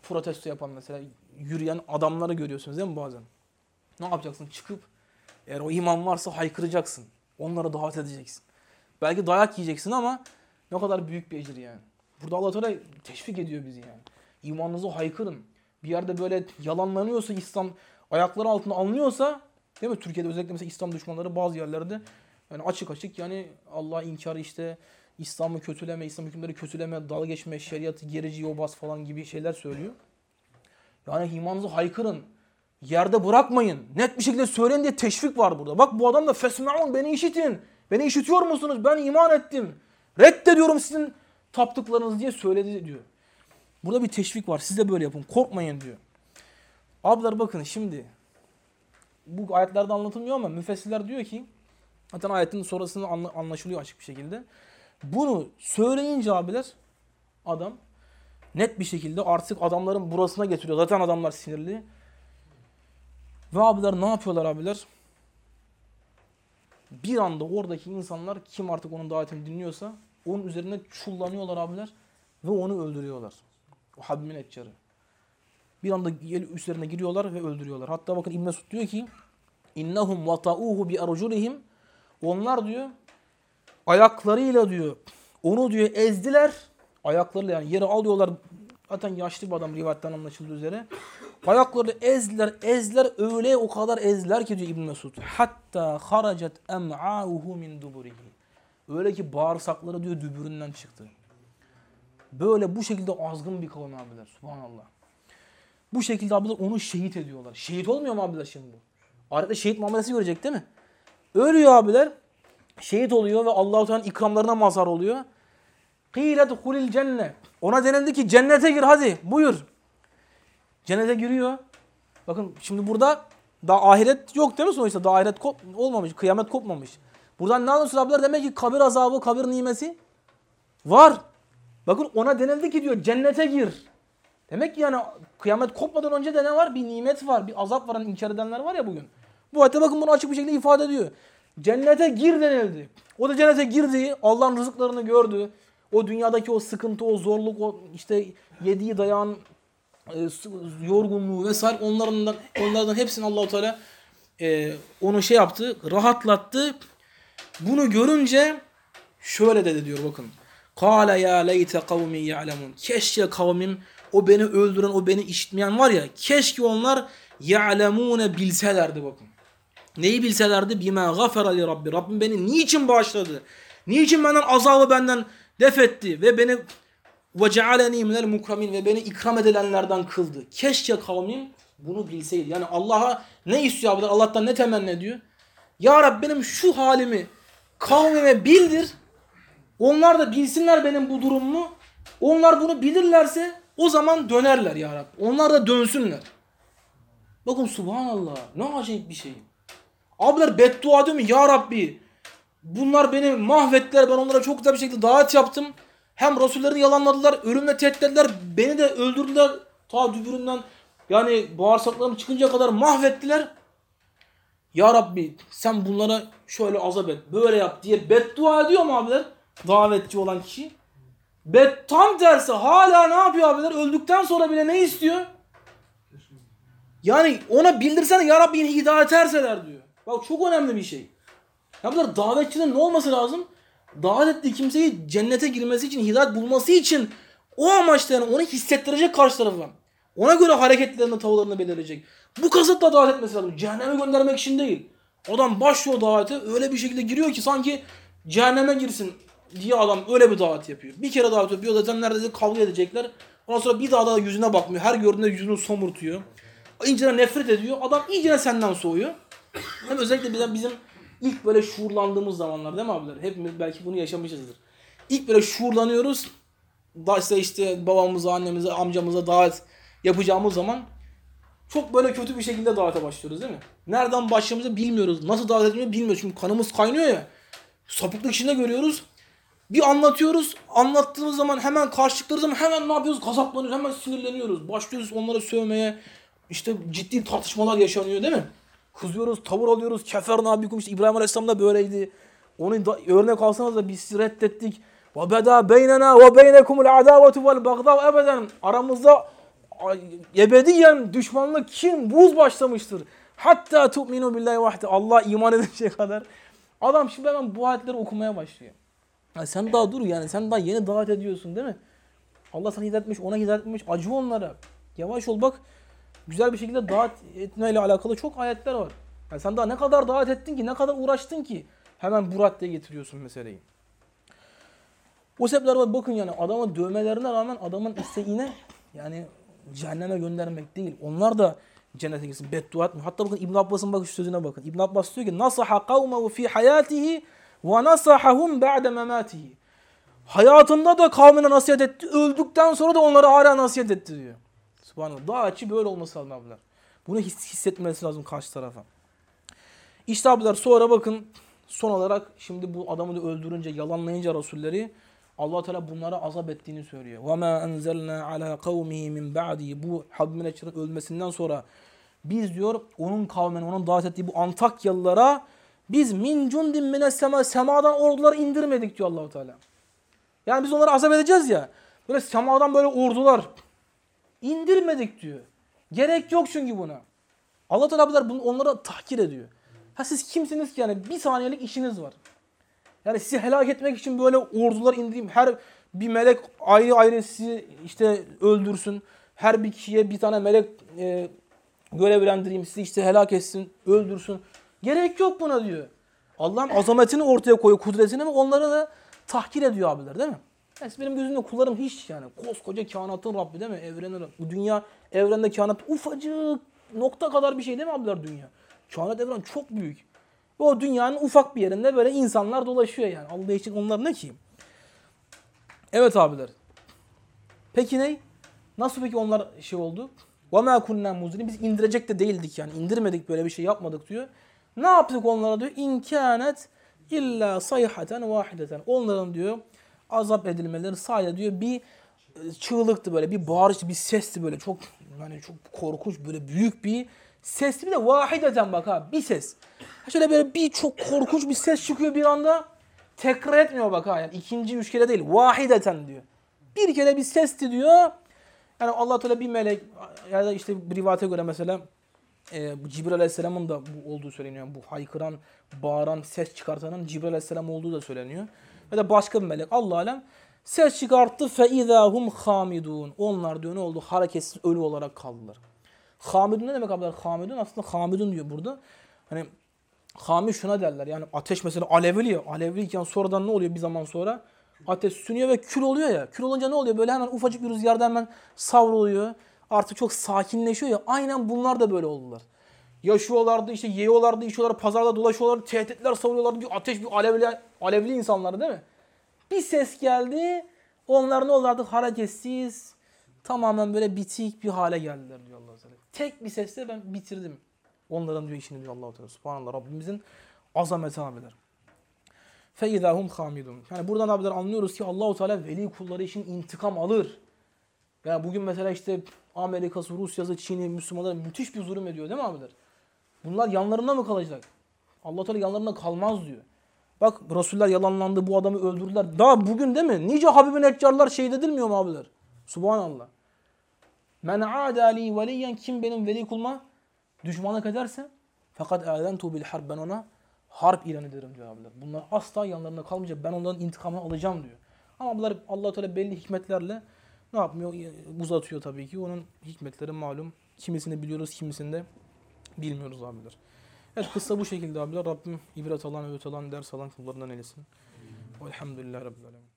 protesto yapan mesela yürüyen adamları görüyorsunuz değil mi bazen? Ne yapacaksın? Çıkıp eğer o iman varsa haykıracaksın. Onları davet edeceksin. Belki dayak yiyeceksin ama ne kadar büyük bir ecir yani. Burada Allah Teala teşvik ediyor bizi yani. İmanınızı haykırın. Bir yerde böyle yalanlanıyorsa İslam, ayakları altına alınıyorsa, değil mi? Türkiye'de özellikle mesela İslam düşmanları bazı yerlerde yani açık açık yani Allah inkarı işte İslam'ı kötüleme, İslam hükümleri kötüleme, dalga geçme, şeriatı gerici yobaz falan gibi şeyler söylüyor. Yani imanınızı haykırın. Yerde bırakmayın. Net bir şekilde söyleyin diye teşvik var burada. Bak bu adam da fesme'un, beni işitin. Beni işitiyor musunuz? Ben iman ettim. Reddediyorum sizin taptıklarınızı diye söyledi diyor. Burada bir teşvik var. Siz de böyle yapın. Korkmayın diyor. Abiler bakın şimdi. Bu ayetlerde anlatılmıyor ama müfessirler diyor ki zaten ayetin sonrasında anlaşılıyor açık bir şekilde. Bunu söyleyince abiler adam net bir şekilde artık adamların burasına getiriyor. Zaten adamlar sinirli. Ve abiler ne yapıyorlar abiler? Bir anda oradaki insanlar kim artık onun davetini dinliyorsa onun üzerine çullanıyorlar abiler ve onu öldürüyorlar. O Habib'in Neccar'ı. Bir anda üzerine giriyorlar ve öldürüyorlar. Hatta bakın İbn Mesud diyor ki innahum vata'uhu bi arjulihim, onlar diyor ayaklarıyla diyor onu diyor ezdiler. Ayaklarıyla yani yere alıyorlar. Zaten yaşlı bir adam rivayetten anlaşıldığı üzere. Ayakları ezdiler öyle o kadar ezdiler ki diyor İbn Mesud. Hatta haracet em'auhu min duburihi. Öyle ki bağırsakları diyor dübüründen çıktı. Böyle bu şekilde azgın bir kavim abiler. Subhanallah. Bu şekilde abiler onu şehit ediyorlar. Şehit olmuyor mu abiler şimdi bu? Ahirette şehit muamelesi görecek değil mi? Ölüyor abiler. Şehit oluyor ve Allah-u Teala'nın ikramlarına mazhar oluyor. Kîle duhulil cennet. Ona denildi ki cennete gir hadi buyur. Cennete giriyor. Bakın şimdi burada daha ahiret yok değil mi sonuçta? Daha ahiret olmamış, kıyamet kopmamış. Buradan ne anlıyorsun abiler? Demek ki kabir azabı, kabir nimesi var. Bakın ona denildi ki diyor cennete gir. Demek ki yani kıyamet kopmadan önce de ne var? Bir nimet var, bir azap var. Hani inkar edenler var ya bugün. Bu ayette bakın bunu açık bir şekilde ifade ediyor. Cennete gir denildi. O da cennete girdi. Allah'ın rızıklarını gördü. O dünyadaki o sıkıntı, o zorluk, o işte yediği dayağın yorgunluğu vesaire onlardan hepsini Allah-u Teala onu şey yaptı, rahatlattı. Bunu görünce şöyle dedi diyor bakın. Kâle ya leyte kavmi ya'lemun. Keşke kavmim, o beni öldüren, o beni işitmeyen var ya, keşke onlar ya'lemune bilselerdi bakın. Neyi bilselerdi? Bima gafara li rabbi. Rabbim beni niçin bağışladı? Niçin benden def etti ve beni ve cealeni minel mukramin ve beni ikram edilenlerden kıldı. Keşke kavmim bunu bilseydi. Yani Allah'a ne istiyor abiler? Allah'tan ne temenni ediyor? Ya Rabbi benim şu halimi kavmime bildir. Onlar da bilsinler benim bu durumumu. Onlar bunu bilirlerse o zaman dönerler ya Rabbi. Onlar da dönsünler. Bakın subhanallah. Ne acayip bir şey. Abiler beddua diyor mu? Ya Rabbi bunlar beni mahvettiler. Ben onlara çok güzel bir şekilde davet yaptım. Hem Resullerini yalanladılar. Ölümle tehdit ettiler. Beni de öldürdüler. Ta dübüründen yani bağırsaklarım çıkınca kadar mahvettiler. Ya Rabbi sen bunlara şöyle azap et. Böyle yap diye beddua ediyor mu abiler? Davetçi olan kişi. Tam tersi hala ne yapıyor abiler? Öldükten sonra bile ne istiyor? Yani ona bildirsene ya Rabbi hidayet erseler diyor. Bak çok önemli bir şey. Ya bunlar davetçinin ne olması lazım? Davet ettiği kimseyi cennete girmesi için, hidayet bulması için o amaçla yani onu hissettirecek karşı tarafa. Ona göre hareketlerini, tavırlarını belirleyecek. Bu kasıtla davet etmesi lazım. Cehenneme göndermek için değil. Adam başlıyor davete öyle bir şekilde giriyor ki sanki cehenneme girsin diye adam öyle bir davet yapıyor. Bir kere davet yapıyor zaten neredeyse kavga edecekler. Ondan sonra bir daha da yüzüne bakmıyor. Her gördüğünde yüzünü somurtuyor. İncene nefret ediyor. Adam iyicene senden soğuyor. Hem özellikle bizim ilk böyle şuurlandığımız zamanlar değil mi abiler? Hepimiz belki bunu yaşamışızdır. İlk böyle şuurlanıyoruz. İşte babamıza, annemize, amcamıza davet yapacağımız zaman çok böyle kötü bir şekilde davete başlıyoruz değil mi? Nereden başlayacağımızı bilmiyoruz. Nasıl davet etmeyi bilmiyoruz. Çünkü kanımız kaynıyor ya. Sapıklık içinde görüyoruz. Bir anlatıyoruz. Anlattığımız zaman hemen karşılıkları zaman hemen ne yapıyoruz? Gazaplanıyoruz. Hemen sinirleniyoruz. Başlıyoruz onları sövmeye. İşte ciddi tartışmalar yaşanıyor değil mi? Kızıyoruz, tavır alıyoruz. Keferna bikum, işte İbrahim Aleyhisselam da böyleydi. Onu örnek alsanız da biz sizi reddettik. Ve beda beynena ve beynekumul adavetu vel bagdav ebeden. Aramızda ebediyen düşmanlık, kin, buz başlamıştır. Hatta tu'minu billahi vahde. Allah iman edecek kadar. Adam şimdi hemen bu ayetleri okumaya başlıyor. Yani sen daha dur yani. Sen daha yeni davet ediyorsun değil mi? Allah sana hidayet etmiş, ona hidayet etmiş. Acı onlara. Yavaş ol bak. Güzel bir şekilde davet etmeyle alakalı çok ayetler var. Yani sen daha ne kadar davet ettin ki, ne kadar uğraştın ki hemen bu raddeye getiriyorsun meseleyi. O sebepler var. Bakın yani adamın dövmelerine rağmen adamın isteğine yani cehenneme göndermek değil. Onlar da cennete girsin. Beddua etmiyor. Hatta bakın İbn Abbas'ın bakın şu sözüne bakın. İbn Abbas diyor ki nasaha kavmehu fi hayatihi ve nasahahum ba'de mematihi. Hayatında da kavmine nasihat etti. Öldükten sonra da onlara hala nasihat etti diyor. Subhanallah. Daha açı böyle olması lazım abiler. Bunu hissetmesi lazım karşı tarafa. İşte abiler sonra bakın son olarak şimdi bu adamı da öldürünce, yalanlayınca Resulleri Allah Teala bunlara azap ettiğini söylüyor. وَمَا أَنْزَلْنَا عَلَى قَوْمِهِ مِنْ بَعْدِهِ. Bu Habib bin Eşref'in ölmesinden sonra biz diyor onun kavmine, onun davet ettiği bu Antakyalılara biz min cundin mines sema, semadan ordular indirmedik diyor Allah Teala. Yani biz onları azap edeceğiz ya. Böyle semadan böyle ordular indirmedik diyor. Gerek yok çünkü buna. Allah Teala bunu onlara tahkir ediyor. Ha siz kimsiniz ki yani bir saniyelik işiniz var. Yani sizi helak etmek için böyle ordular indireyim. Her bir melek ayrı ayrı sizi işte öldürsün. Her bir kişiye bir tane melek görevlendireyim. Sizi işte helak etsin, öldürsün. Gerek yok buna diyor. Allah'ın azametini ortaya koyuyor, kudretini ve onları da tahkir ediyor abiler değil mi? Yani benim gözümde kullarım hiç yani. Koskoca kainatın Rabbi değil mi? Evrenin Rabbi. Bu dünya evrende kainat ufacık nokta kadar bir şey değil mi abiler dünya? Kainat evren çok büyük. Ve o dünyanın ufak bir yerinde böyle insanlar dolaşıyor yani. Allah için onlar ne ki? Evet abiler. Peki ne? Nasıl peki onlar şey oldu? وَمَا كُنَّا مُزْرِينَ. Biz indirecek de değildik yani. İndirmedik, böyle bir şey yapmadık diyor. Ne yaptık onlara diyor? اِنْ كَانَتْ اِلَّا صَيْحَةً وَاحِدَةً. Onların diyor azap edilmeleri sadece diyor bir çığlıktı böyle, bir bağırış, bir sesti böyle çok yani çok korkunç böyle büyük bir sesli, bir de vahideten bak ha bir ses. Şöyle böyle bir çok korkunç bir ses çıkıyor bir anda. Tekrar etmiyor bak ha yani ikinci üç kere değil vahideten diyor. Bir kere bir sesti diyor. Yani Allah Teala bir melek ya da işte bir rivayete göre mesela Cibril Aleyhisselam'ın da bu olduğu söyleniyor. Bu haykıran, bağıran, ses çıkartanın Cibril Aleyhisselam olduğu da söyleniyor. Ya da başka bir melek Allah alem ses çıkarttı فَاِذَا هُمْ خَامِدُونَ. Onlar diyor ne oldu? Hareketsiz ölü olarak kaldılar. Hamidun ne demek abiler? Hamidun aslında hamidun diyor burada. Hani hamid şuna derler. Yani ateş mesela alevli ya. Alevliyken sonradan ne oluyor bir zaman sonra? Ateş sünüyor ve kül oluyor ya. Kül olunca ne oluyor? Böyle hemen ufacık bir rüzgarda hemen savruluyor. Artık çok sakinleşiyor ya. Aynen bunlar da böyle oldular. Yaşıyorlardı, işte yiyorlardı, içiyorlardı, pazarda dolaşıyorlardı, tehditler savuruyorlardı. Bir ateş, bir alevli insanlar değil mi? Bir ses geldi. Onlar ne oldulardı? Hareketsiz, tamamen böyle bitik bir hale geldiler diyor Allah Teala. Tek bir sesle ben bitirdim. Onların diyor işini diyor Allah Teala. Subhanallah, Rabbimizin azameti abiler. فَاِذَا هُمْ خَامِدُونَ. Yani buradan abiler anlıyoruz ki Allah Teala veli kulları için intikam alır. Yani bugün mesela işte Amerika'sı, Rusya'sı, Çin'i, Müslümanlara müthiş bir zulüm ediyor değil mi abiler? Bunlar yanlarında mı kalacak? Allah Teala yanlarında kalmaz diyor. Bak Resuller yalanlandı, bu adamı öldürdüler. Daha bugün değil mi? Nice Habib-i Neccarlar şehit edilmiyor mu abiler? Subhanallah. Men adali veliyen, kim benim veli kuluma düşmanlık ederse fakat azentu bil harb, ben ona harp ilan ederim diyor abiler. Bunlar asla yanlarında kalmayacak. Ben onların intikamını alacağım diyor. Ama bunlar Allah Teala belli hikmetlerle ne yapmıyor? Uzatıyor tabii ki. Onun hikmetleri malum. Kimisini biliyoruz, kimisini de bilmiyoruz abiler. Evet, kısa bu şekilde abiler. Rabbim ibret alan, öğüt alan, ders alan kullarından eylesin. Elhamdülillahi Rabbil Alemin.